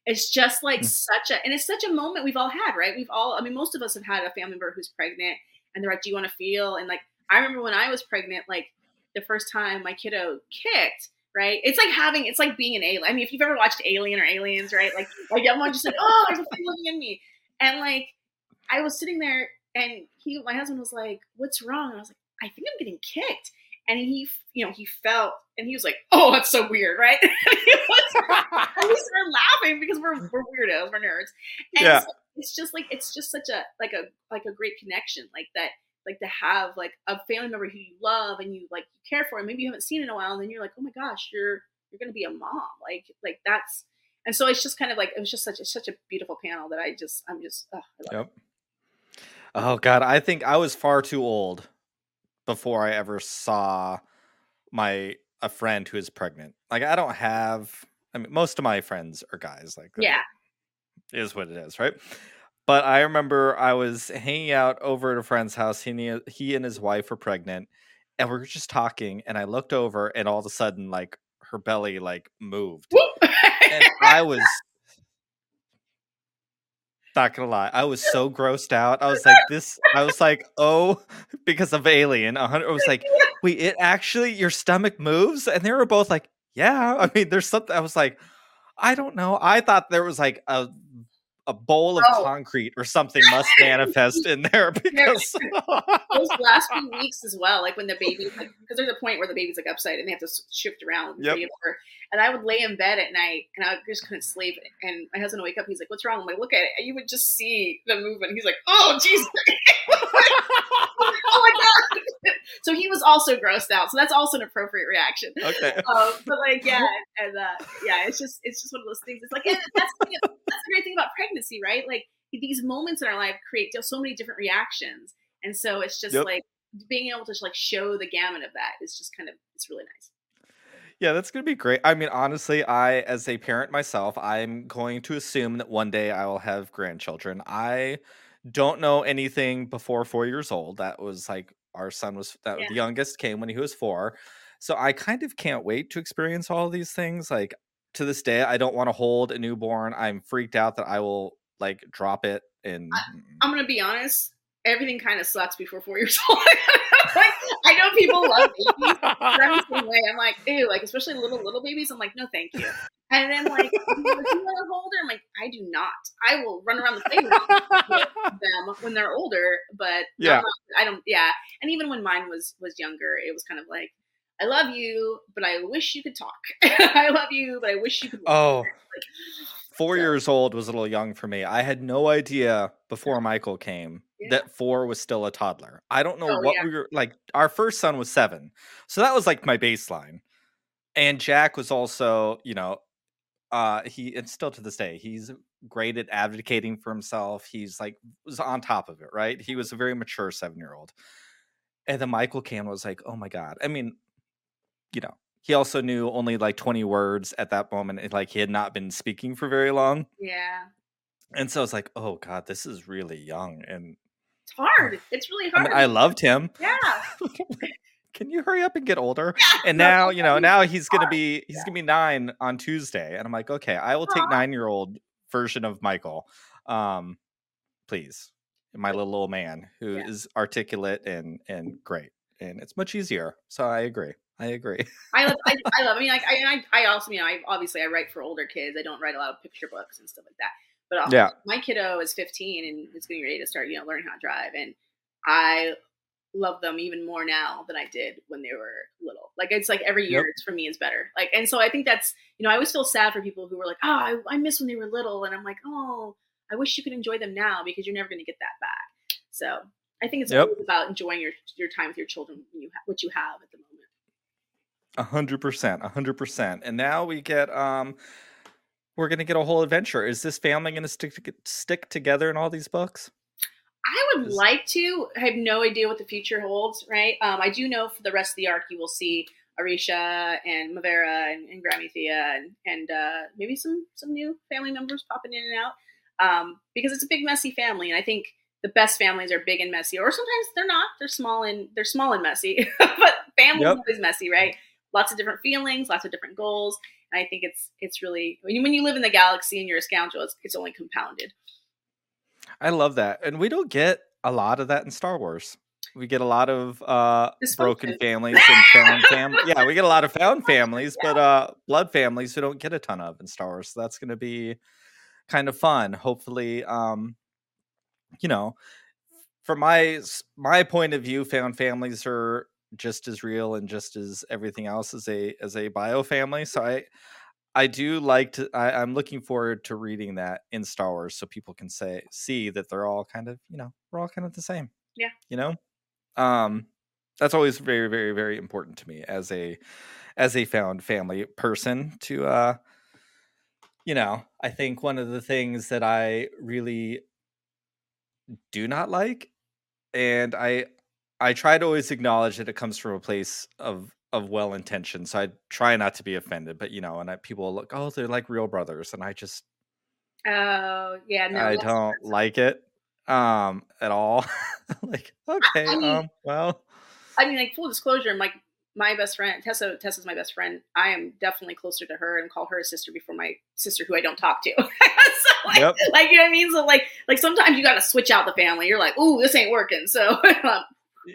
It's just like Mm. such a, and it's such a moment we've all had, right? We've all, I mean, most of us have had a family member who's pregnant and they're like, do you want to feel? And like, I remember when I was pregnant, like the first time my kiddo kicked, right? It's like having, it's like being an alien. I mean, if you've ever watched Alien or Aliens, right? Like, like everyone's just like, oh, there's a thing living in me. And like, I was sitting there and he, my husband was like, what's wrong? And I was like, I think I'm getting kicked. And he, you know, he felt, and he was like, oh, that's so weird, right? and, he was, and we started laughing because we're, we're weirdos, we're nerds. And Yeah. so it's just like, it's just such a, like a, like a great connection, like that, like to have like a family member who you love and you like, you care for, and maybe you haven't seen in a while. And then you're like, oh my gosh, you're, you're going to be a mom. Like, like that's, and so it's just kind of like, it was just such a, such a beautiful panel that I just, I'm just, oh, I love Yep. Oh God, I think I was far too old before I ever saw my a friend who is pregnant. Like I don't have. I mean, most of my friends are guys. Like it. Yeah. it is what it is, right? But I remember I was hanging out over at a friend's house. He he and his wife were pregnant, and we were just talking. And I looked over, and all of a sudden, like her belly like moved, and I was. Not gonna lie, I was so grossed out. I was like, "This." I was like, "Oh," because of Alien. I was like, "Wait, it actually your stomach moves?" And they were both like, "Yeah." I mean, there's something. I was like, "I don't know." I thought there was like a a bowl of Oh. concrete or something must manifest in there because those last few weeks as well, like when the baby, like, because there's a point where the baby's like upside and they have to shift around. Yep. And I would lay in bed at night and I just couldn't sleep. And my husband would wake up. He's like, "What's wrong?" I'm like, "Look at it." And you would just see the movement. He's like, "Oh, Jesus." Oh my God. So he was also grossed out. So that's also an appropriate reaction. Okay. Um, but like, yeah. And uh, yeah, it's just, it's just one of those things. It's like, and that's, the thing, that's the great thing about pregnancy, right? Like these moments in our life create so many different reactions. And so it's just Yep. like being able to like show the gamut of that is just kind of, it's really nice. Yeah, that's going to be great. I mean, honestly, I, as a parent myself, I'm going to assume that one day I will have grandchildren. I don't know anything before four years old. That was like our son was, that Yeah. the youngest came when he was four. So I kind of can't wait to experience all of these things. Like to this day, I don't want to hold a newborn. I'm freaked out that I will like drop it. And I'm going to be honest. Everything kind of sucks before four years old. Like, I know people love babies, but I'm the same way. I'm like, ew, like, especially little, little babies. I'm like, no, thank you. And then, like, do you want to hold her? I'm like, I do not. I will run around the playground with them when they're older, but Yeah. not, I don't, yeah. And even when mine was was younger, it was kind of like, I love you, but I wish you could talk. I love you, but I wish you could walk. Oh, Like, four so- years old was a little young for me. I had no idea before Michael came Yeah. that four was still a toddler. I don't know Oh, what yeah. we were like. Our first son was seven, so that was like my baseline. And Jack was also, you know, uh, he and still to this day he's great at advocating for himself. He's like was on top of it, right? He was a very mature seven year old. And then Michael came and was like, oh my God. I mean, you know, he also knew only like twenty words at that moment. And like he had not been speaking for very long. Yeah. And so it's like, oh God, this is really young. And It's hard. It's really I hard. mean, I loved him. Yeah. Can you hurry up and get older? Yeah. And No, now, that's you know, really now he's gonna hard. be he's Yeah. gonna be nine on Tuesday. And I'm like, okay, I will take Aw. nine year old version of Michael. Um, please. My little old man who Yeah. is articulate and and great. And it's much easier. So I agree. I agree. I love, I, I love, I mean, like, I, I, I also, you know, I obviously I write for older kids. I don't write a lot of picture books and stuff like that. But also, Yeah. my kiddo is fifteen and is getting ready to start, you know, learning how to drive. And I love them even more now than I did when they were little. Like, it's like every year Yep. it's for me is better. Like, and so I think that's, you know, I always feel sad for people who were like, oh, I, I miss when they were little. And I'm like, oh, I wish you could enjoy them now because you're never going to get that back. So I think it's Yep. always about enjoying your, your time with your children, when you ha- what you have at the moment. A hundred percent. A hundred percent. And now we get um we're gonna get a whole adventure. Is this family gonna stick to, stick together in all these books? I would Is- like to. I have no idea what the future holds, right? Um, I do know for the rest of the arc, you will see Arisha and Mavera and, and Gramithea and, and uh, maybe some some new family members popping in and out um, because it's a big, messy family. And I think the best families are big and messy, or sometimes they're not. They're small and they're small and messy, but family Yep. is always messy, right? Lots of different feelings, lots of different goals. And I think it's it's really when you, when you live in the galaxy and you're a scoundrel, it's, it's only compounded. I love that. And we don't get a lot of that in Star Wars. We get a lot of uh, broken Dysfunction. families and found families. Yeah, we get a lot of found families, Yeah. but uh, blood families we don't get a ton of in Star Wars. So that's going to be kind of fun. Hopefully, um, you know, from my s- my point of view, found families are just as real and just as everything else as a as a bio family. So I I do like to. I, I'm looking forward to reading that in Star Wars, so people can say see that they're all kind of you know we're all kind of the same. Yeah. You know, um, that's always very very very important to me as a as a found family person to uh you know I think one of the things that I really do not like, and I I try to always acknowledge that it comes from a place of of well intention. So I try not to be offended, but you know, and I, people will look, oh, they're like real brothers, and I just Oh yeah, no, I that's, don't like it um at all. Like, okay, I mean, um, well, I mean, like full disclosure, like my best friend Tessa. Tessa's my best friend. I am definitely closer to her and call her a sister before my sister, who I don't talk to. So like, Yep. like you know what I mean. So like, like sometimes you got to switch out the family. You're like, ooh, this ain't working. So, um,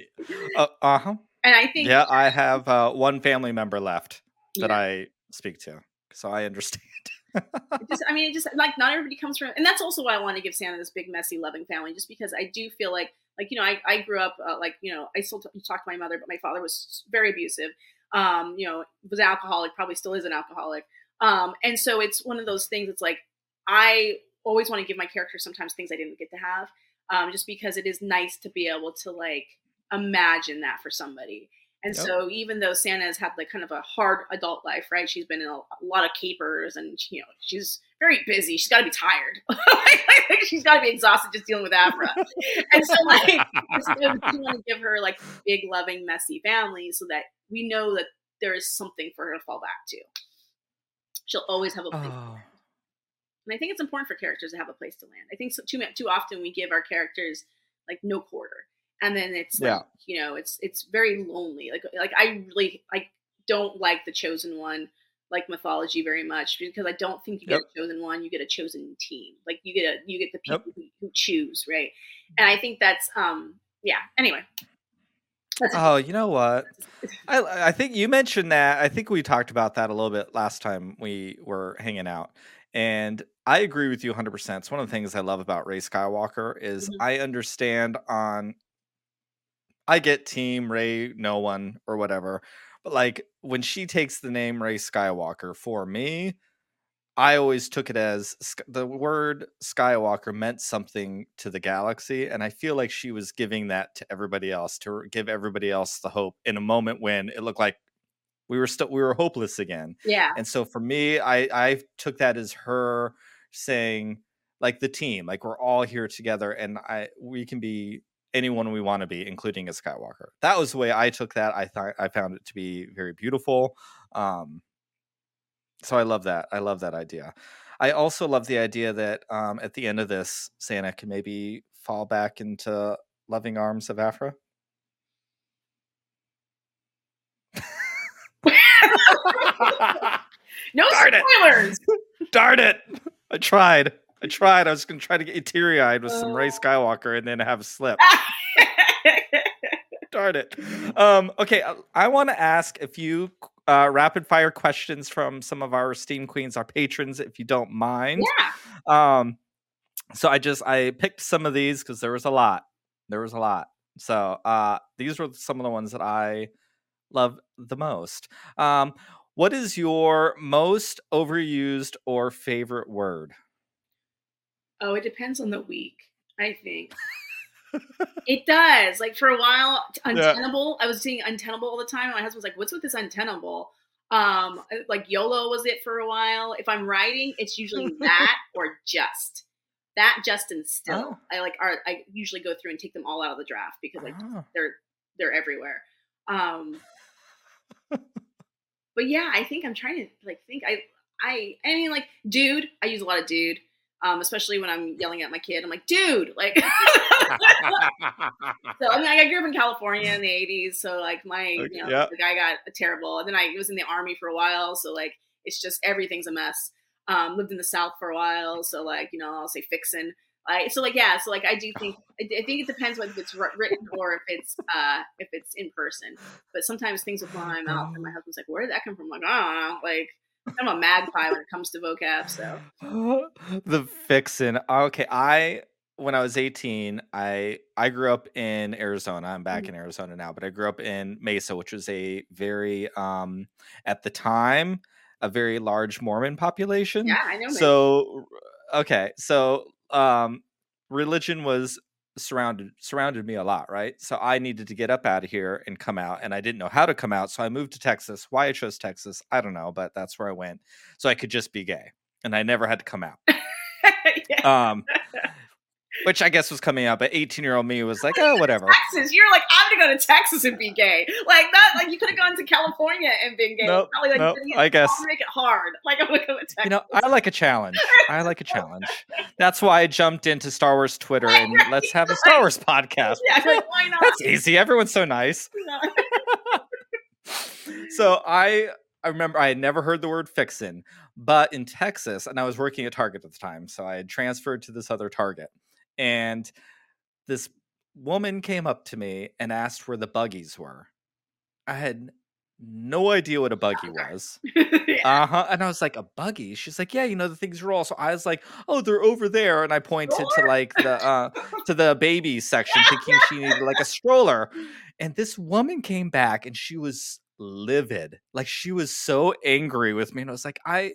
uh huh. and I think Yeah, I have uh, one family member left that yeah. I speak to, so I understand. It just, I mean, it just like not everybody comes from, and that's also why I want to give Santa this big, messy, loving family, just because I do feel like, like you know, I, I grew up uh, like you know, I still t- talk to my mother, but my father was very abusive. Um, you know, was an alcoholic, probably still is an alcoholic. Um, and so it's one of those things. It's like I always want to give my characters sometimes things I didn't get to have, um, just because it is nice to be able to like imagine that for somebody. And Yep. so even though Santa has had like kind of a hard adult life, right? She's been in a, a lot of capers and, you know, she's very busy. She's got to be tired. Like, she's got to be exhausted just dealing with Afra. And so like, so we want to give her like big, loving, messy family so that we know that there is something for her to fall back to. She'll always have a place to Oh. land. And I think it's important for characters to have a place to land. I think so, too, too often we give our characters like no quarter. And then it's like, Yeah. you know, it's it's very lonely. Like like I really I don't like the chosen one like mythology very much because I don't think you get Yep. a chosen one, you get a chosen team. Like you get a you get the Yep. people who, who choose, right? And I think that's um yeah. Anyway. That's Oh, you know what? I I think you mentioned that. I think we talked about that a little bit last time we were hanging out. And I agree with you one hundred percent. It's one of the things I love about Rey Skywalker is Mhm. I understand on I get team Rey no one or whatever. But like when she takes the name Rey Skywalker for me, I always took it as sk- the word Skywalker meant something to the galaxy, and I feel like she was giving that to everybody else to give everybody else the hope in a moment when it looked like we were still we were hopeless again. yeah. And so for me, I I took that as her saying like the team, like we're all here together, and I we can be anyone we want to be, including a Skywalker. That was the way I took that. I thought I found it to be very beautiful. Um, so I love that. I love that idea. I also love the idea that um, at the end of this, Santa can maybe fall back into loving arms of Afra. No Darn it. spoilers. Darn it! I tried. I tried. I was going to try to get you teary eyed with some Rey Skywalker and then have a slip. Darn it. Um, okay, I, I want to ask a few uh, rapid fire questions from some of our esteemed queens, our patrons, if you don't mind. Yeah. Um, so I just I picked some of these because there was a lot. There was a lot. So uh, these were some of the ones that I love the most. Um, what is your most overused or favorite word? Oh, it depends on the week, I think. It does. Like for a while, untenable. I was seeing untenable all the time. My husband was like, "What's with this untenable?" Um, like YOLO was it for a while. If I'm writing, it's usually that or just that, just and still. Oh. I like are I usually go through and take them all out of the draft because like Oh. they're they're everywhere. Um, but yeah, I think I'm trying to like think. I I I mean like dude. I use a lot of dude. Um, especially when I'm yelling at my kid, I'm like, dude, like, so I mean, I grew up in California in the eighties. So like my, Okay, you know, yeah. the guy got terrible. And then I was in the army for a while. So like, It's just everything's a mess. Um, lived in the South for a while, so like you know, I'll say fixin'. Like so, like yeah, so like I do think I I think it depends whether it's written or if it's uh if it's in person. But sometimes things will fly my mouth, and my husband's like, "Where did that come from?" I'm like, I don't know. Like I'm a magpie when it comes to vocab. So the fixin'. Okay, I when I was eighteen, I I grew up in Arizona. I'm back Mhm. in Arizona now, but I grew up in Mesa, which was a very um at the time a very large Mormon population. yeah, I know. Man. So okay, so um religion was surrounded surrounded me a lot, right? So I needed to get up out of here and come out, and I didn't know how to come out, so I moved to Texas. Why I chose Texas, I don't know, but that's where I went. So I could just be gay, and I never had to come out. yeah. Um which I guess was coming out, but eighteen year old me was like, oh, whatever. Texas, you're like, I'm gonna go to Texas and be gay. Like that, like you could have gone to California and been gay. Nope, Probably like nope, you I guess. I'll make it hard. Like I'm gonna go to Texas. You know, I like a challenge. I like a challenge. That's why I jumped into Star Wars Twitter and let's have a Star Wars podcast. Yeah, like why not? That's easy. Everyone's so nice. So I I remember I had never heard the word fixin', but in Texas, and I was working at Target at the time, so I had transferred to this other Target, and this woman came up to me and asked where the buggies were. I had no idea what a buggy was. yeah. Uh-huh. And I was like, a buggy? She's like, yeah, you know, the things roll. So I was like, oh, they're over there. And I pointed to like the uh to the baby section, thinking she needed like a stroller. And this woman came back and she was livid. Like she was so angry with me. And I was like, I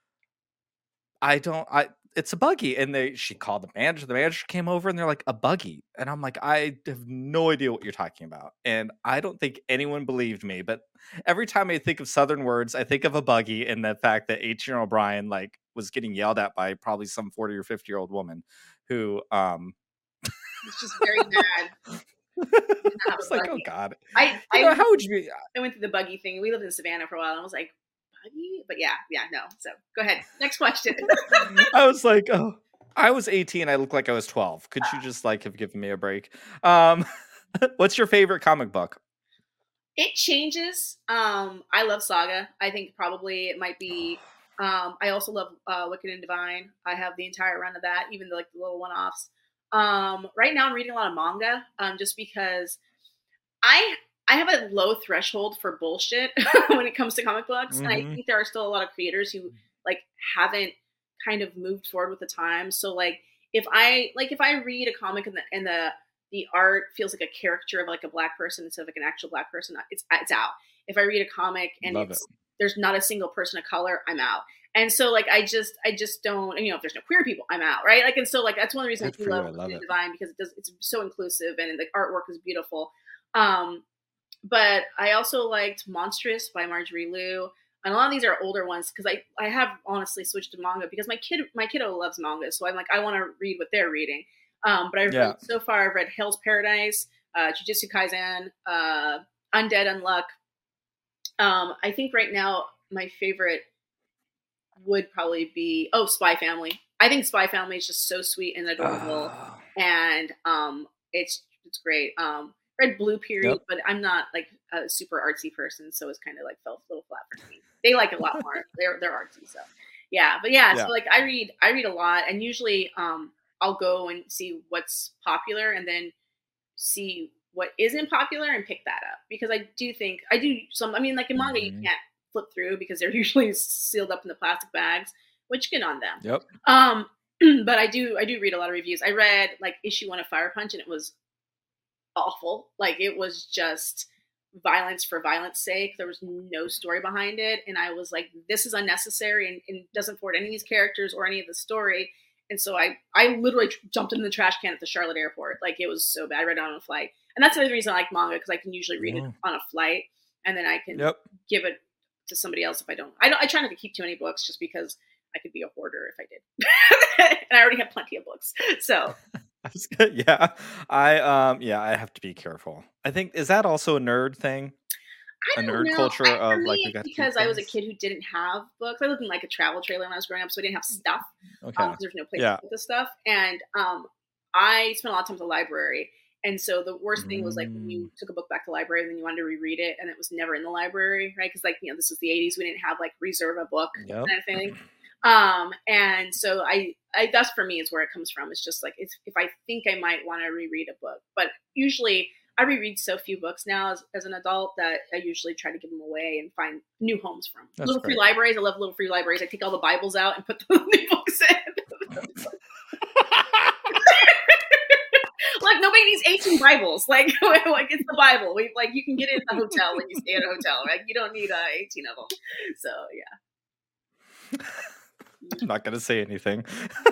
I don't I it's a buggy. And they she called the manager. The manager came over and they're like, a buggy. And I'm like, I have no idea what you're talking about. And I don't think anyone believed me. But every time I think of Southern words, I think of a buggy and the fact that eighteen year old Brian like was getting yelled at by probably some forty or fifty year old woman who um It's just very mad. I was like, oh God. I You I, know, how would you be I went through the buggy thing. We lived in Savannah for a while, and I was like, buggy? But yeah, yeah, no. So go ahead. Next question. I was like, oh, I was eighteen. I looked like I was twelve. Could you just like have given me a break? Um, what's your favorite comic book? It changes. Um, I love Saga. I think probably it might be. Um, I also love uh, Wicked and Divine. I have the entire run of that, even the, like the little one-offs. Um, right now, I'm reading a lot of manga, um, just because I I have a low threshold for bullshit when it comes to comic books, mm-hmm. and I think there are still a lot of creators who like haven't kind of moved forward with the times. So like if I like if I read a comic and the and the the art feels like a caricature of like a black person instead of like an actual black person, it's it's out. If I read a comic and it's, it. there's not a single person of color, I'm out. And so like I just I just don't, and, you know, if there's no queer people, I'm out, right? Like, and so like that's one of the reasons I love, love Divine, because it does it's so inclusive and the artwork is beautiful. Um, but I also liked Monstrous by Marjorie Liu. And a lot of these are older ones because I, I have honestly switched to manga because my kid my kiddo loves manga, so I'm like I want to read what they're reading. Um, but I've yeah. read, so far I've read Hell's Paradise, uh, Jujutsu Kaisen, uh, Undead Unluck. Um, I think right now my favorite would probably be oh Spy Family. I think Spy Family is just so sweet and adorable, oh. and um, it's it's great. Um, read Blue Period, yep. but I'm not like a super artsy person, so it's kind of like felt a little flat for me. They like it a lot more. they're they're artsy, so yeah. But yeah, yeah, so like I read I read a lot, and usually um I'll go and see what's popular, and then see what isn't popular, and pick that up because I do think I do some. I mean, like in manga, mm-hmm. you can't flip through because they're usually sealed up in the plastic bags, which good on them. Yep. Um, but I do I do read a lot of reviews. I read like issue one of Fire Punch, and it was awful. Like it was just violence for violence sake. There was no story behind it, and I was like, this is unnecessary and, and doesn't forward any of these characters or any of the story. And so I I literally tr- jumped in the trash can at the Charlotte airport. Like it was so bad. I read it on a flight, and that's the other reason I like manga, because I can usually read yeah. it on a flight, and then I can yep. give it to somebody else if I don't. I don't. I try not to keep too many books just because I could be a hoarder if I did, and I already have plenty of books. So. I was good. Yeah, I um, yeah, I have to be careful. I think is that also a nerd thing, I a don't nerd know. culture I, of me, like we got because I was a kid who didn't have books. I lived in like a travel trailer when I was growing up, so I didn't have stuff. Okay, um, there's no place yeah. to put the stuff, and um, I spent a lot of time at the library. And so the worst thing was like when Mm. you took a book back to the library and then you wanted to reread it and it was never in the library, right? Because like, you know, this was the eighties. We didn't have like reserve a book Yep. kind of thing. Um, and so I, I, that's for me is where it comes from. It's just like, it's, if I think I might want to reread a book, but usually I reread so few books now as, as an adult that I usually try to give them away and find new homes from. That's little free great. libraries. I love little free libraries. I take all the Bibles out and put the new books in. Like nobody needs eighteen Bibles. Like, like it's the Bible. We like you can get it in the hotel when you stay at a hotel, right? You don't need uh, eighteen of them. So yeah. I'm not gonna say anything.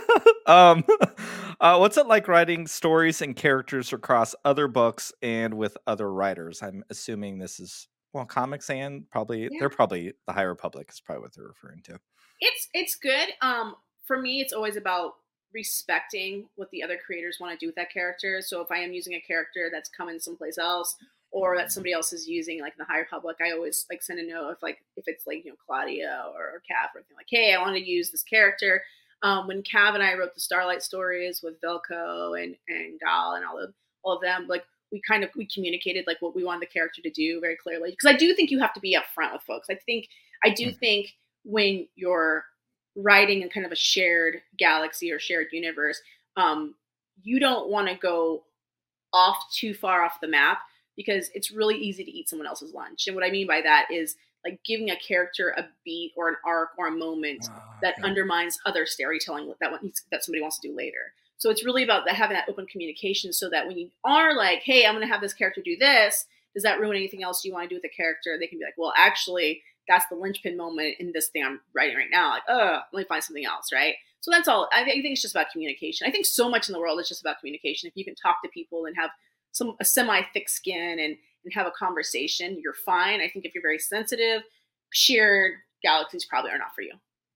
um, uh, what's it like writing stories and characters across other books and with other writers? I'm assuming this is well, comics and probably Yeah. they're probably the High Republic is probably what they're referring to. It's it's good. Um, for me, it's always about respecting what the other creators want to do with that character. So if I am using a character that's coming someplace else, or that somebody else is using, like in the High Republic, I always like send a note if like if it's like you know Claudia or, or Cav or anything like, hey, I want to use this character. Um, when Cav and I wrote the Starlight stories with Velko and and Gal and all of all of them, like we kind of we communicated like what we wanted the character to do very clearly, because I do think you have to be upfront with folks. I think I do think when you're writing in kind of a shared galaxy or shared universe, um, you don't want to go off too far off the map, because it's really easy to eat someone else's lunch. And what I mean by that is like giving a character a beat or an arc or a moment that Yeah. undermines other storytelling that one, that somebody wants to do later. So it's really about that, having that open communication, so that when you are like, hey, I'm going to have this character do this, does that ruin anything else you want to do with the character? They can be like, well, actually, that's the linchpin moment in this thing I'm writing right now. Like, oh, let me find something else, right? So that's all. I think it's just about communication. I think so much in the world is just about communication. If you can talk to people and have some a semi-thick skin and, and have a conversation, you're fine. I think if you're very sensitive, shared galaxies probably are not for you.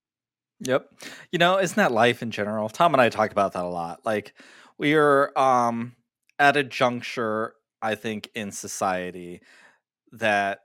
Yep. You know, isn't that life in general? Tom and I talk about that a lot. Like we are um at a juncture, I think, in society that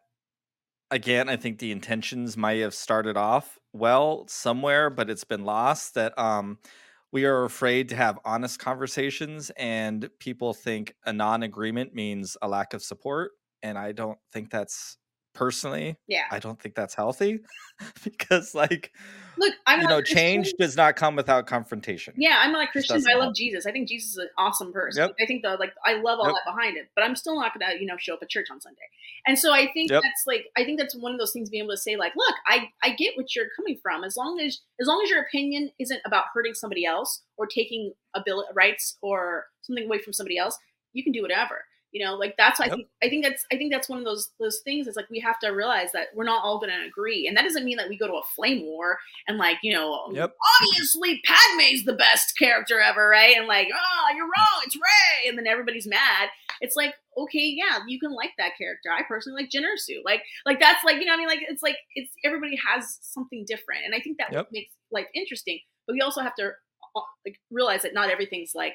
again, I think the intentions might have started off well somewhere, but it's been lost, that um we are afraid to have honest conversations, and people think a non-agreement means a lack of support. And I don't think that's personally, Yeah. I don't think that's healthy because like, Look, I'm you not know, a Christian. change does not come without confrontation. Yeah, I'm not a Christian, but I doesn't love help. Jesus. I think Jesus is an awesome person. Yep. I think the like I love all Yep. that behind it, but I'm still not gonna, you know, show up at church on Sunday. And so I think Yep. that's like I think that's one of those things, being able to say like, look, I I get what you're coming from, as long as as long as your opinion isn't about hurting somebody else or taking abil- rights or something away from somebody else, you can do whatever. You know, like that's I Yep. think I think that's I think that's one of those those things. It's like we have to realize that we're not all going to agree, and that doesn't mean that we go to a flame war and like you know, Yep. obviously Padme's the best character ever, right? And like, oh, you're wrong, it's Rey, and then everybody's mad. It's like, okay, yeah, you can like that character. I personally like Jyn Erso. Like, like that's like you know, what I mean, like it's like it's everybody has something different, and I think that Yep. makes life interesting. But we also have to uh, like realize that not everything's like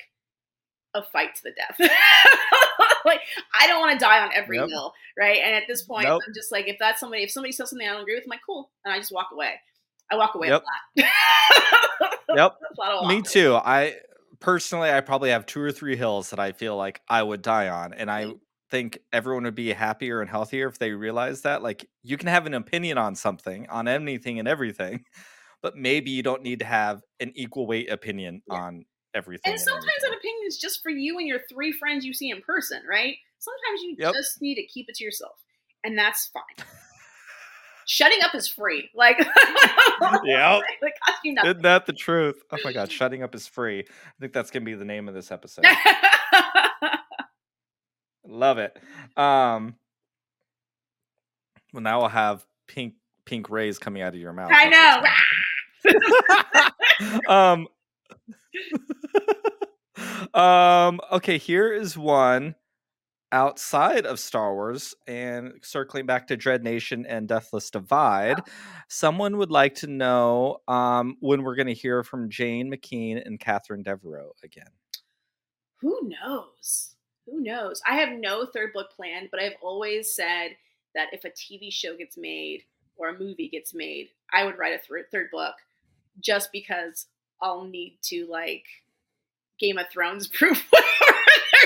a fight to the death. Like I don't want to die on every Yep. hill, right? And at this point, Nope. I'm just like, if that's somebody, if somebody says something I don't agree with, I'm like, cool, and I just walk away. I walk away Yep. a lot. Yep. A lot of Me walking. too. I personally, I probably have two or three hills that I feel like I would die on. And I think everyone would be happier and healthier if they realized that. Like, you can have an opinion on something, on anything and everything, but maybe you don't need to have an equal weight opinion Yeah. on everything. And sometimes anything. that opinion is just for you and your three friends you see in person, right? Sometimes you Yep. just need to keep it to yourself, and that's fine. Shutting up is free. Like, Yep. like costs you nothing. Isn't that the truth? Oh my God. Shutting up is free. I think that's going to be the name of this episode. Love it. Um, well, now we'll have pink pink rays coming out of your mouth. I That's what's happening. um, um, okay, here is one outside of Star Wars, and circling back to Dread Nation and Deathless Divide. Someone would like to know um, when we're going to hear from Jane McKean and Catherine Devereaux again. Who knows? Who knows? I have no third book planned, but I've always said that if a T V show gets made or a movie gets made, I would write a th- third book, just because I'll need to like Game of Thrones proof whatever they're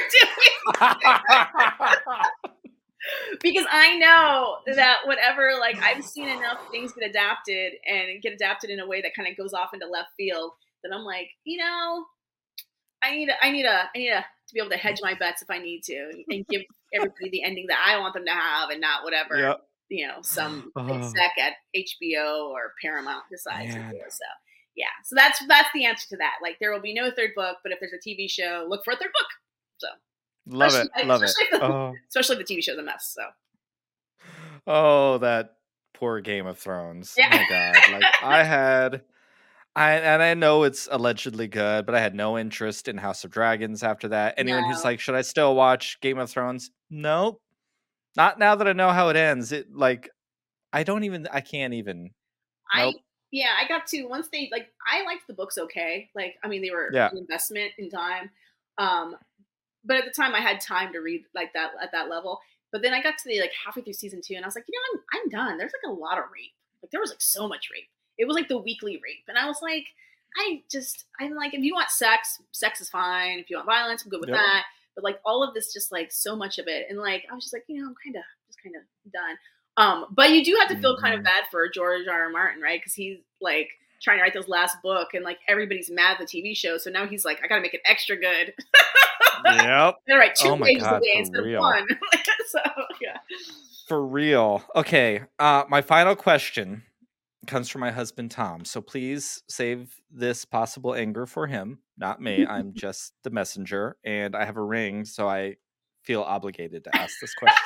doing. Because I know that whatever, like, I've seen enough things get adapted and get adapted in a way that kind of goes off into left field that I'm like, you know, I need a, I need a, I need a, to be able to hedge my bets if I need to and, and give everybody the ending that I want them to have and not whatever, Yep. you know, some Oh. exec at H B O or Paramount decides to Man. do. So yeah, so that's that's the answer to that. Like, there will be no third book, but if there's a T V show, look for a third book. So Love it. especially- Love it. especially if the- Oh. especially if the T V show's a mess. So Oh, that poor Game of Thrones. Yeah. Oh my god. Like I had I and I know it's allegedly good, but I had no interest in House of Dragons after that. Anyone who's No. like, should I still watch Game of Thrones? Nope. Not now that I know how it ends. It like I don't even I can't even. I Nope. yeah, I got to once they like I liked the books okay. Like, I mean, they were Yeah. an investment in time. Um but at the time I had time to read like that at that level. But then I got to the like halfway through season two and I was like, you know, I'm I'm done. There's like a lot of rape. Like, there was like so much rape. It was like the weekly rape. And I was like, I just I'm like, if you want sex, sex is fine. If you want violence, I'm good with Yep. that. But like all of this, just like so much of it. And like I was just like, you know, I'm kinda just kinda done. Um, but you do have to feel kind of Mhm. bad for George R. R. Martin, right? Because he's like trying to write this last book, and like everybody's mad at the T V show. So now he's like, I gotta make it extra good. Yep. I gotta write two Oh my pages God, a day for instead real. of one. So yeah. For real. Okay. Uh my final question comes from my husband Tom. So please save this possible anger for him, not me. I'm just the messenger, and I have a ring, so I feel obligated to ask this question.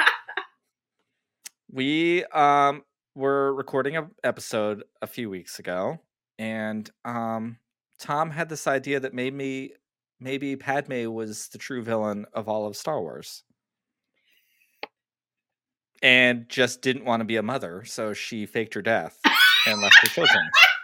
We um were recording an episode a few weeks ago, and um Tom had this idea that made me maybe Padme was the true villain of all of Star Wars. And just didn't want to be a mother, so she faked her death and left her children.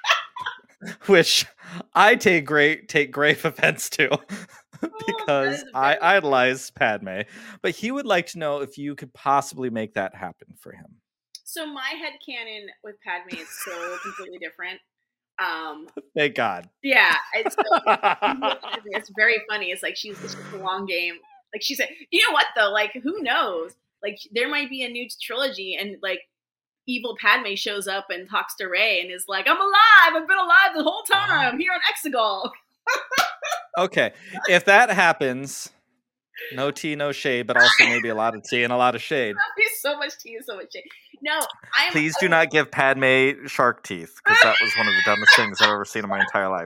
Which I take great take grave offense to because is I very idolize Padme. But he would like to know if you could possibly make that happen for him. So my headcanon with Padme is so completely different. Um Thank God. yeah, it's it's very funny. It's like she's it's just a long game. Like she said, you know what though? Like, who knows? Like, there might be a new trilogy, and like evil Padme shows up and talks to Rey and is like, "I'm alive. I've been alive the whole time here on Exegol." Okay. If that happens, no tea, no shade, but also maybe a lot of tea and a lot of shade. That'd be so much tea and so much shade. No, I am. Please do not give Padme shark teeth, because that was one of the dumbest things I've ever seen in my entire life.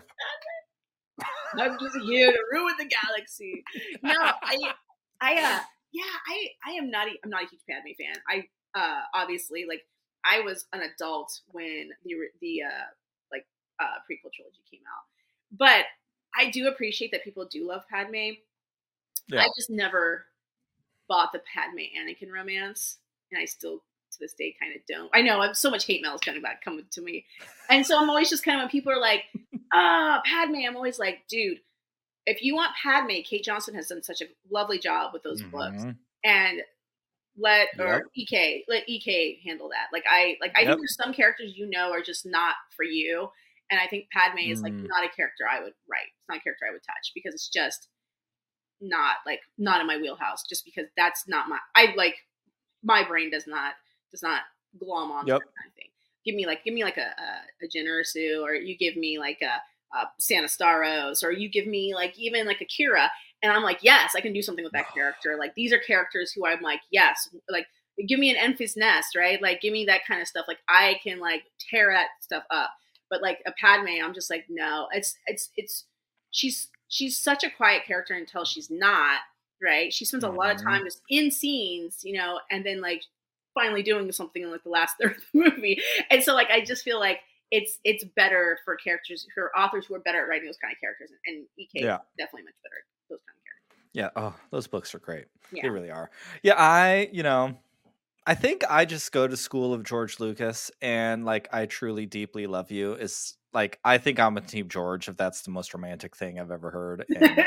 I'm just here to ruin the galaxy. No, I, I, uh, yeah, I, I am not. A, I'm not a huge Padme fan. I, uh, obviously, like, I was an adult when the the uh, like uh, prequel trilogy came out, but I do appreciate that people do love Padme. Yeah. I just never bought the Padme Anakin romance, and I still to this day kind of don't. I know I'm so much hate mail is coming back coming to me, and so I'm always just kind of when people are like, "Ah, Padme," I'm always like, "Dude, if you want Padme, Kate Johnson has done such a lovely job with those books, Mhm. and let Yep. or E K let E K handle that." Like I like I Yep. think there's some characters you know are just not for you, and I think Padme is like Mm. not a character I would write. It's not a character I would touch because it's just not like not in my wheelhouse. Just because that's not my I like my brain does not does not glom on Yep. that kind of thing. Give me like give me like a a, a Jyn Erso, or you give me like a, a Santa Staros, or you give me like even like a Kira, and I'm like, yes, I can do something with that character. Like these are characters who I'm like, yes, like give me an Enfys Nest, right? Like give me that kind of stuff. Like I can like tear that stuff up. But like a Padme, I'm just like, no, it's it's it's she's she's such a quiet character until she's not, right? She spends a lot of Mhm. time just in scenes, you know, and then like finally doing something in like the last third of the movie. And so like I just feel like it's it's better for characters for authors who are better at writing those kind of characters, and E K Yeah. is definitely much better at those kind of characters. Yeah. Oh, those books are great. They Yeah. really are. Yeah, I, you know, I think I just go to school of George Lucas, and like I truly deeply love you is like I think I'm a Team George, if that's the most romantic thing I've ever heard. And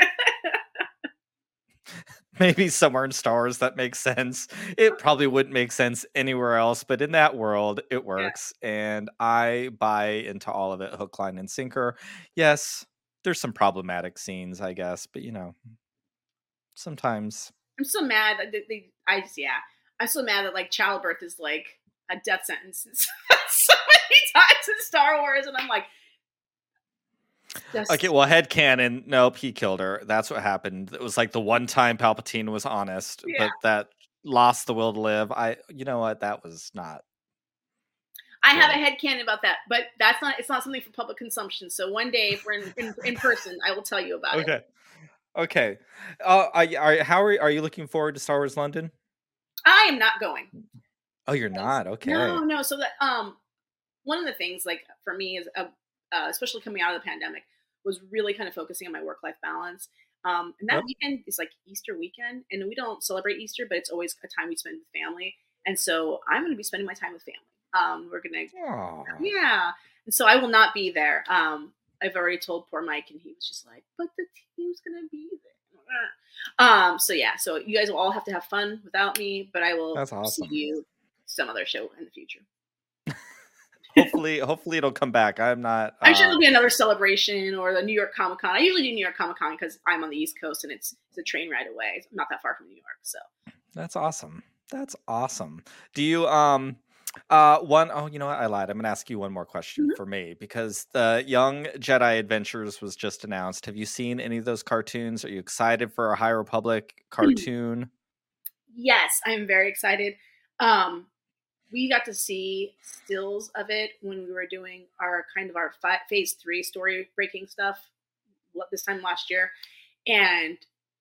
maybe somewhere in Star Wars that makes sense. It probably wouldn't make sense anywhere else, but in that world, it works. And I buy into all of it, hook, line, and sinker. Yes, there's some problematic scenes, I guess, but you know, sometimes. I'm so mad that they, they I just yeah. I'm so mad that like childbirth is like a death sentence so many times in Star Wars, and I'm like, just, Okay, well, headcanon, nope, he killed her. That's what happened. It was like the one time Palpatine was honest, yeah. but that lost the will to live. I, you know what? That was not. I have a headcanon about that, but that's not. It's not something for public consumption. So one day, if we're in, in, in person, I will tell you about okay. it. Okay, okay. Uh, are, are how are are you looking forward to Star Wars London? I am not going. Oh, you're not. Okay. No, no. So that um, one of the things like for me is uh, uh, especially coming out of the pandemic was really kind of focusing on my work life balance. Um, and that Yep. weekend is like Easter weekend, and we don't celebrate Easter, but it's always a time we spend with family. And so I'm going to be spending my time with family. Um, we're going to, Aw. yeah. And so I will not be there. Um, I've already told poor Mike, and he was just like, "But the team's going to be there." Um, so yeah, so you guys will all have to have fun without me, but I will That's awesome. see you some other show in the future. hopefully, hopefully it'll come back. I'm not. I'm sure uh, there'll be another celebration or the New York Comic Con. I usually do New York Comic Con because I'm on the East Coast and it's it's a train ride away. I'm not that far from New York, so That's awesome. That's awesome. Do you um uh one oh you know what, I lied. I'm gonna ask you one more question Mhm. for me because the Young Jedi Adventures was just announced. Have you seen any of those cartoons? Are you excited for a High Republic cartoon? yes, I'm very excited. Um, we got to see stills of it when we were doing our kind of our fi- phase three story breaking stuff l- this time last year, and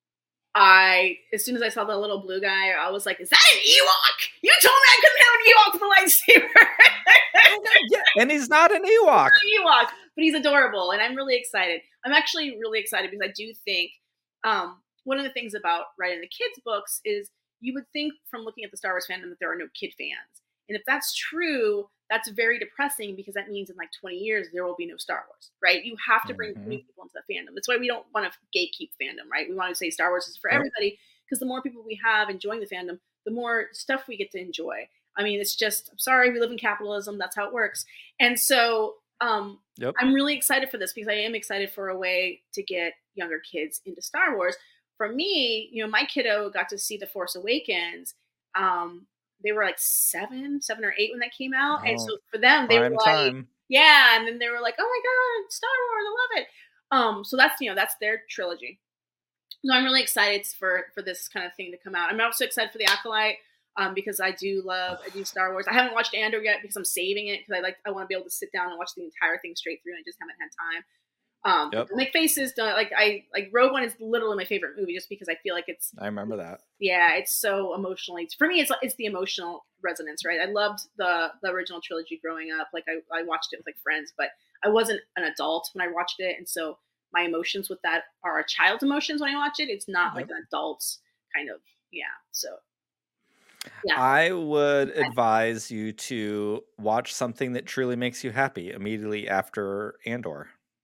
I, as soon as I saw the little blue guy, I was like, "Is that an Ewok? You told me I couldn't have an Ewok with a lightsaber." Yeah, and he's not an Ewok. Ewok, but he's adorable, and I'm really excited. I'm actually really excited because I do think um, one of the things about writing the kids' books is you would think from looking at the Star Wars fandom that there are no kid fans, and if that's true, that's very depressing because that means in like twenty years there will be no Star Wars, right? You have to bring Mhm. new people into the fandom. That's why we don't want to gatekeep fandom, right? We want to say Star Wars is for Yep. everybody because the more people we have enjoying the fandom, the more stuff we get to enjoy. I mean, it's just, I'm sorry, we live in capitalism. That's how it works. And so um, Yep. I'm really excited for this because I am excited for a way to get younger kids into Star Wars. For me, you know, my kiddo got to see The Force Awakens. Um, they were like seven, seven or eight when that came out. And Oh, so for them, they were prime like, time. yeah. And then they were like, oh my God, Star Wars, I love it. Um, so that's, you know, that's their trilogy. So I'm really excited for, for this kind of thing to come out. I'm also excited for The Acolyte. Um, because I do love, I do Star Wars. I haven't watched Andor yet because I'm saving it because I like, I want to be able to sit down and watch the entire thing straight through, and I just haven't had time. Um, Yep. Make faces, don't like I like Rogue One is literally my favorite movie just because I feel like it's, I remember that. yeah, it's so emotionally, for me, it's it's the emotional resonance, right? I loved the the original trilogy growing up. Like I, I watched it with like friends, but I wasn't an adult when I watched it, and so my emotions with that are a child's emotions when I watch it. It's not like Yep. an adult's kind of, yeah. So yeah. I would advise you to watch something that truly makes you happy immediately after Andor.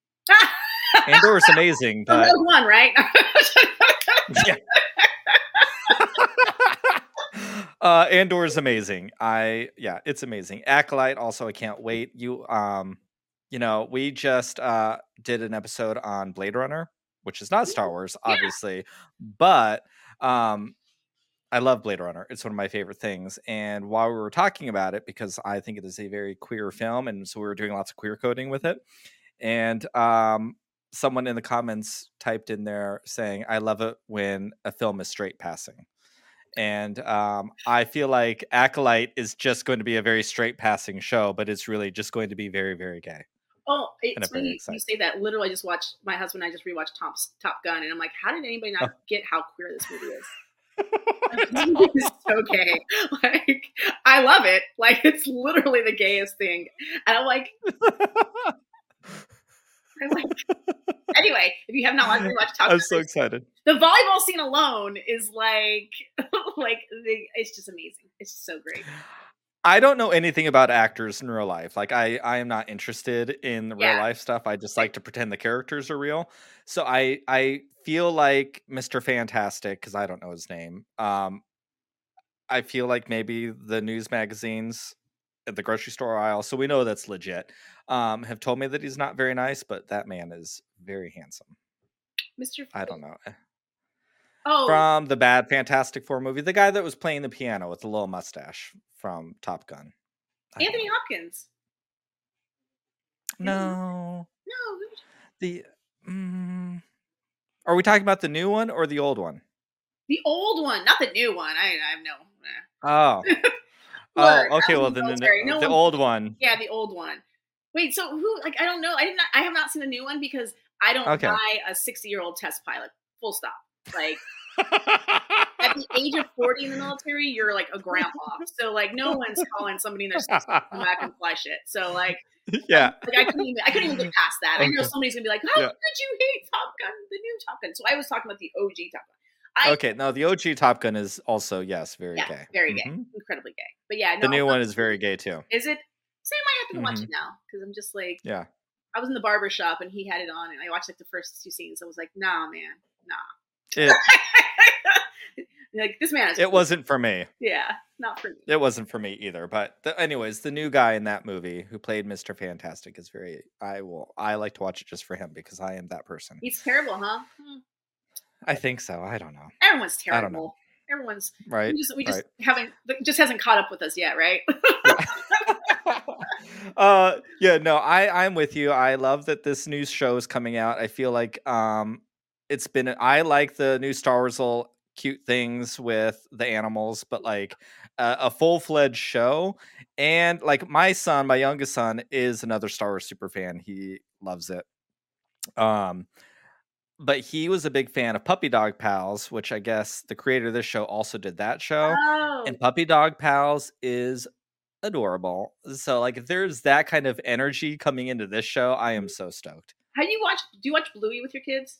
Andor is amazing, The but Rogue One, right? yeah. uh, Andor is amazing. I yeah, it's amazing. Acolyte also, I can't wait. You um, you know, we just uh did an episode on Blade Runner, which is not Star Wars, Yeah. obviously, but um. I love Blade Runner. It's one of my favorite things. And while we were talking about it, because I think it is a very queer film, and so we were doing lots of queer coding with it. And um, someone in the comments typed in there saying, I love it when a film is straight passing. And um, I feel like Acolyte is just going to be a very straight passing show, but it's really just going to be very, very gay. Oh, And it's I'm funny very you, you excited. say that. Literally, I just watched, my husband and I just rewatched Top, Top Gun, and I'm like, how did anybody not Oh. get how queer this movie is? Like, this I movie is so gay. Like, I love it. Like, it's literally the gayest thing. And I'm like, I'm like, anyway, if you have not watched, watched Top I'm Gun, so excited. the volleyball scene alone is like, like the, it's just amazing. It's just so great. I don't know anything about actors in real life. Like I, I am not interested in the Yeah. real life stuff. I just like to pretend the characters are real. So I, I feel like Mister Fantastic, because I don't know his name. Um, I feel like maybe the news magazines at the grocery store aisle, so we know that's legit, um, have told me that he's not very nice, but that man is very handsome. Mister I don't know. Oh, from the bad Fantastic Four movie. The guy that was playing the piano with the little mustache from Top Gun. I don't Anthony know. Hopkins. No, No, the mm, are we talking about the new one or the old one? the old one, not the new one. I, I have no. eh. Oh, Look, oh, okay. I was Well, in the then the, military. No the one- old one. Yeah, the old one. Wait, so who? Like, I don't know. I did not. I have not seen the new one because I don't Okay. buy a sixty-year-old test pilot. Full stop. Like at the age of forty in the military, you're like a grandpa. So like, no one's calling somebody in their sixties to come back and fly shit. So like, Yeah. like I couldn't even. I couldn't even get past that. I know Okay. somebody's gonna be like, "How Yeah. could you hate Top Gun, the new Top Gun?" So I was talking about the O G Top Gun. I, Okay. No, the O G Top Gun is also yes, very yeah, gay. very gay, Mhm. incredibly gay. But yeah, no, The new I'm one not- is very gay too. Is it? So I might have to go watch Mhm. it now because I'm just like, Yeah. I was in the barber shop and he had it on, and I watched like the first two scenes. I was like, nah, man, nah. It Like this man is. it wasn't for me. Yeah, not for me. It wasn't for me either. But the, anyways, the new guy in that movie who played Mister Fantastic is very. I will. I like to watch it just for him because I am that person. He's terrible, huh? Hmm. I think so. I don't know. Everyone's I don't know. terrible. Everyone's. Right. We just, we just right. haven't. It just hasn't caught up with us yet, right? uh yeah no i i'm with you. I love that this new show is coming out. I feel like um it's been I like the new Star Wars little cute things with the animals, but like uh, a full-fledged show. And like my son, my youngest son, is another Star Wars super fan. He loves it. um but he was a big fan of Puppy Dog Pals, which I guess the creator of this show also did that show. Oh, And Puppy Dog Pals is adorable. So like if there's that kind of energy coming into this show, I am so stoked. how do you watch? Do you watch Bluey with your kids?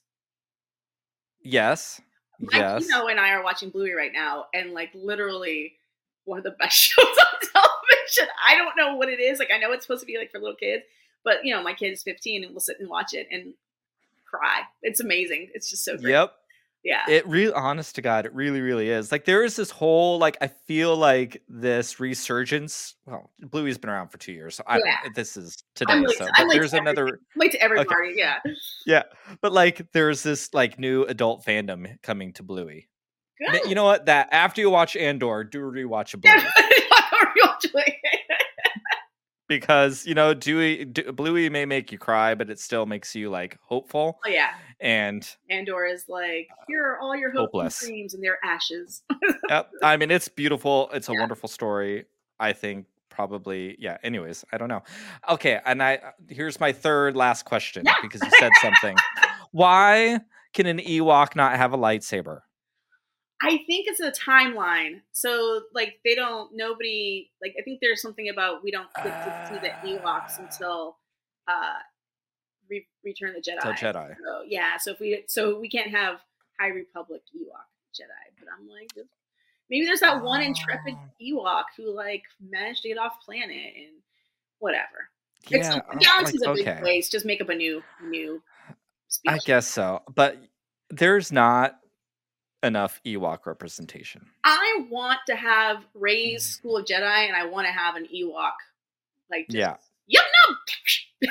Yes. My Yes. Kino and I are watching Bluey right now, and like literally one of the best shows on television. I don't know what it is. Like I know it's supposed to be like for little kids, but you know my kid is fifteen and we'll sit and watch it and cry. It's amazing. It's just so great. Yep. Yeah. It really, honest to God, it really, really is. Like there is this whole, like, I feel like this resurgence. Well, Bluey's been around for two years, so I Yeah. this is today. I'm late so, to- but I'm late there's to another, Wait to everybody. Yeah. yeah. But like, there's this like new adult fandom coming to Bluey. Good. You know what? That after you watch Andor, do rewatch a Bluey. Real joy. Because you know Dewey, D- Bluey may make you cry, but it still makes you like hopeful. Oh yeah. And Andor is like, here are all your hopes and Hopeless. dreams and their ashes. yep, I mean it's beautiful. It's a Yeah. wonderful story. I think probably yeah. Anyways, I don't know. Okay, and I here's my third last question Yeah. because you said something. Why can an Ewok not have a lightsaber? I think it's a timeline. So like they don't nobody like I think there's something about we don't get to see the Ewoks until uh Re- Return of the Jedi. Till Jedi. So yeah, so if we so we can't have High Republic Ewok Jedi. But I'm like maybe there's that one intrepid Oh. Ewok who like managed to get off planet and whatever. It's Yeah, the uh, galaxy's like, a big okay. place. Just make up a new new species. I guess so, but there's not enough Ewok representation. I want to have Rey's School of Jedi, and I want to have an Ewok. Like, just, Yeah. Yum num.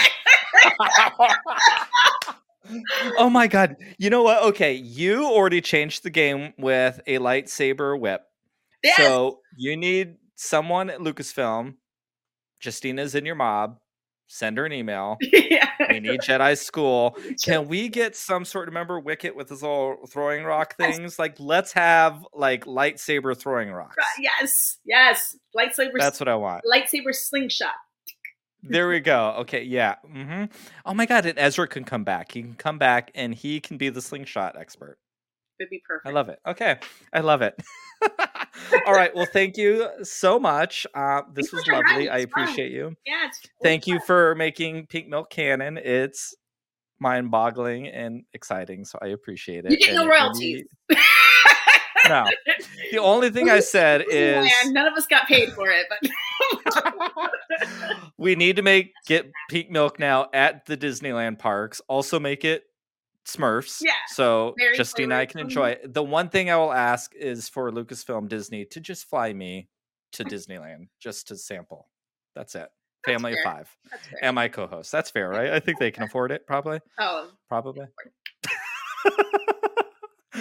Oh my god. You know what? Okay, you already changed the game with a lightsaber whip. Yes. So you need someone at Lucasfilm. Justina's in your mob. Send her an email. yeah. We need Jedi School. Can we get some sort of, remember Wicket with his little throwing rock Yes. things? Like, let's have like lightsaber throwing rocks. Yes. Yes. Lightsaber. That's what I want. lightsaber slingshot. There we go. Okay, yeah. hmm Oh my god, and Ezra can come back. He can come back and he can be the slingshot expert. Would be perfect. I love it. Okay, I love it. All right. Well, thank you so much. Uh, this Thanks was for having lovely. me. I It's fun. appreciate you. Yeah. It's Thank you for making Pink Milk canon. It's mind-boggling and exciting, so I appreciate it. You get And no it royalties. really- No. The only thing I said is Disneyland, none of us got paid for it, but we need to make get Pink Milk now at the Disneyland parks. Also make it Smurfs. Yeah, So very Justine and I can flavorful. enjoy it. The one thing I will ask is for Lucasfilm Disney to just fly me to Disneyland just to sample. That's it. That's Family of fair. five. that's fair. And my co-host. That's fair, right? I think they can afford it, probably. Oh, Probably.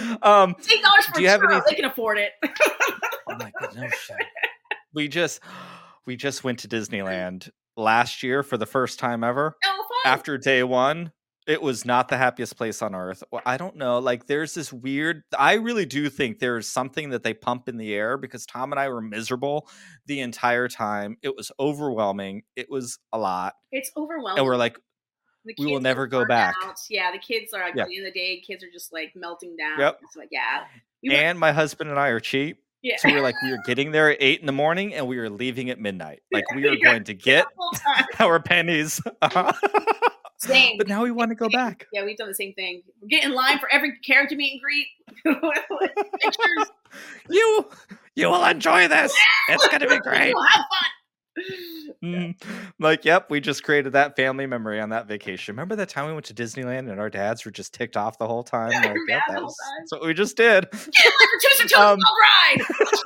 um, It's eight dollars for do a you have churro. any? They can afford it. Oh my god, no shit. We just we just went to Disneyland last year for the first time ever. Oh, fun. After day one, it was not the happiest place on earth. Well, I don't know. Like, there's this weird. I really do think there's something that they pump in the air because Tom and I were miserable the entire time. It was overwhelming. It was a lot, It's overwhelming. and we're like, The we will kids never are go burnt back. out. Yeah, the kids are like, Yeah. at the end of the day, kids are just like melting down. Yep. It's like, yeah. We were- And my husband and I are cheap. yeah. So we were like, we were getting there at eight in the morning and we were leaving at midnight. Like, we were Yeah. going to get The whole time. our pennies. Uh-huh. Same. But now we want to go back. Yeah, we've done the same thing. We get in line for every character meet and greet. Pictures. You, you will enjoy this. It's going to be great. We'll have fun. Mm. Like, yep, we just created that family memory on that vacation. Remember that time we went to Disneyland and our dads were just ticked off the whole time? Like, Yeah, yep, the that whole was, time. that's what we just did. Get in line for Twister Toes Um, ride.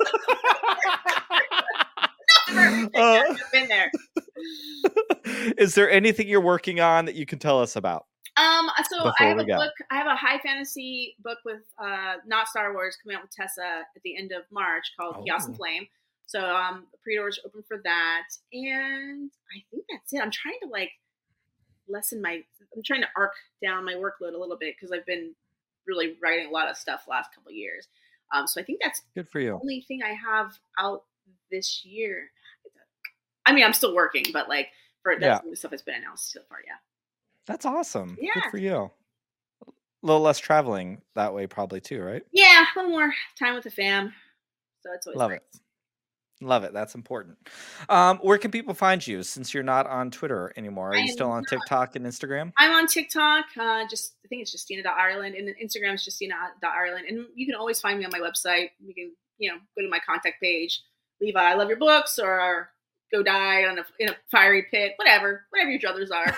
Uh, I've been there. is there anything you're working on that you can tell us about? Um, so I Before have we a go. book. I have a high fantasy book with uh, not Star Wars coming out with Tessa at the end of March called Chaos and Oh. Flame. So um, the pre-orders are open for that, and I think that's it. I'm trying to like lessen my. I'm trying to arc down my workload a little bit because I've been really writing a lot of stuff the last couple of years. Um, so I think that's Good for the you. only thing I have out this year. I mean, I'm still working, but like for that's Yeah. the only stuff that's been announced so far. Yeah. That's awesome. Good Yeah. for you. A little less traveling that way, probably too, right? Yeah, a little more time with the fam. So it's always Love nice. it. Love it. That's important. Um, where can people find you since you're not on Twitter anymore? Are I you am still on not. TikTok and Instagram? I'm on TikTok. Uh, just I think it's Justina.Ireland, and then Instagram is Justina.Ireland. And you can always find me on my website. You can, you know, go to my contact page, leave a I love your books, or go die on a, in a fiery pit, whatever, whatever your druthers are.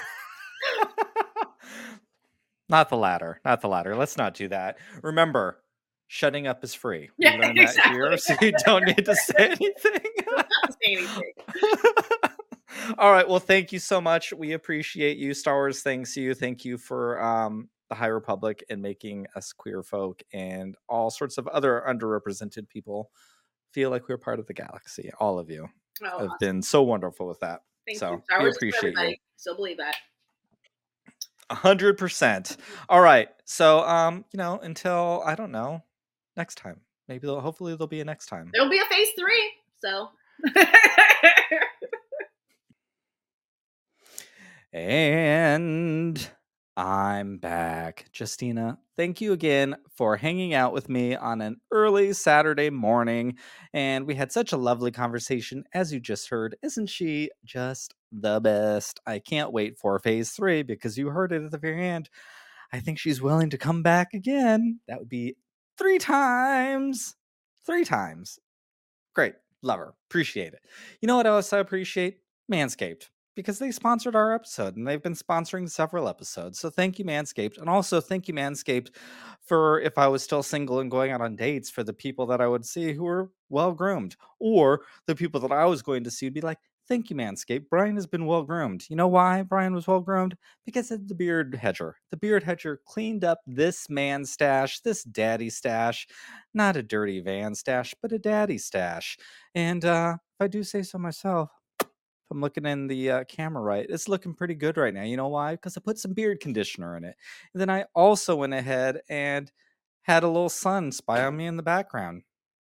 Not the latter. Not the latter. Let's not do that. Remember, shutting up is free. We Yeah, learned that exactly. here, so you don't need to say anything. Don't have to say anything. All right. Well, thank you so much. We appreciate you. Star Wars thanks you. Thank you for um, the High Republic and making us queer folk and all sorts of other underrepresented people feel like we're part of the galaxy. All of you Oh, have awesome. been so wonderful with that. Thank so you. Star we Wars is for appreciate you. everybody. Still believe that. A hundred percent. All right. So, um, you know, until I don't know, next time. Maybe they'll hopefully there'll be a next time. There'll be a phase three. So. And I'm back. Justina, thank you again for hanging out with me on an early Saturday morning. And we had such a lovely conversation, as you just heard. Isn't she just the best? I can't wait for phase three because you heard it at the very end. I think she's willing to come back again. That would be three times. Three times. Great. Love her. Appreciate it. You know what else I appreciate? Manscaped. Because they sponsored our episode and they've been sponsoring several episodes. So thank you, Manscaped. And also thank you, Manscaped, for if I was still single and going out on dates, for the people that I would see who were well groomed. Or the people that I was going to see would be like, thank you, Manscaped. Brian has been well groomed. You know why Brian was well groomed? Because of the beard hedger. The beard hedger cleaned up this man's stash, this daddy stash. Not a dirty van stash, but a daddy stash. And uh, if I do say so myself, if I'm looking in the uh, camera right, it's looking pretty good right now. You know why? Because I put some beard conditioner in it. And then I also went ahead and had a little sun spy on me in the background.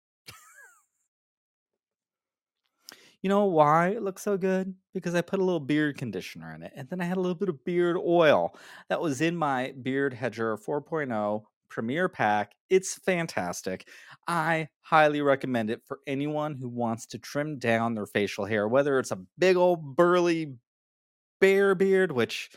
You know why it looks so good? Because I put a little beard conditioner in it. And then I had a little bit of beard oil that was in my Beard Hedger four point oh Premier Pack. It's fantastic. I highly recommend it for anyone who wants to trim down their facial hair, whether it's a big old burly bear beard, which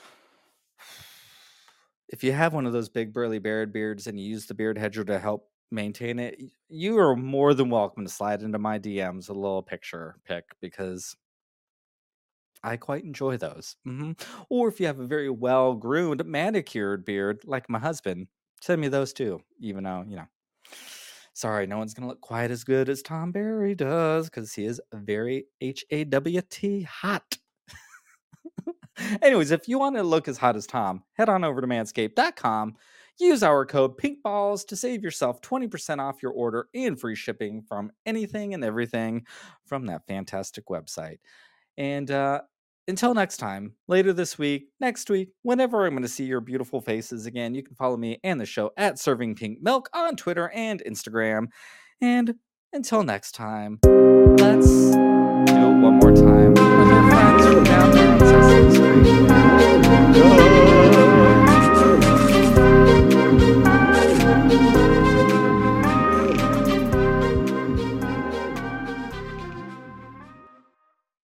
if you have one of those big burly bear beards and you use the Beard Hedger to help maintain it, you are more than welcome to slide into my D Ms a little picture pic because I quite enjoy those. hmm Or if you have a very well groomed, manicured beard like my husband, send me those too. Even though, you know, sorry, no one's going to look quite as good as Tom Barry does because he is very H A W T hot. Anyways, if you want to look as hot as Tom, head on over to manscaped dot com. use our code PINKBALLS to save yourself twenty percent off your order and free shipping from anything and everything from that fantastic website. And uh, until next time, later this week, next week, whenever I'm going to see your beautiful faces again, you can follow me and the show at Serving Pink Milk on Twitter and Instagram. And until next time, let's do it one more time.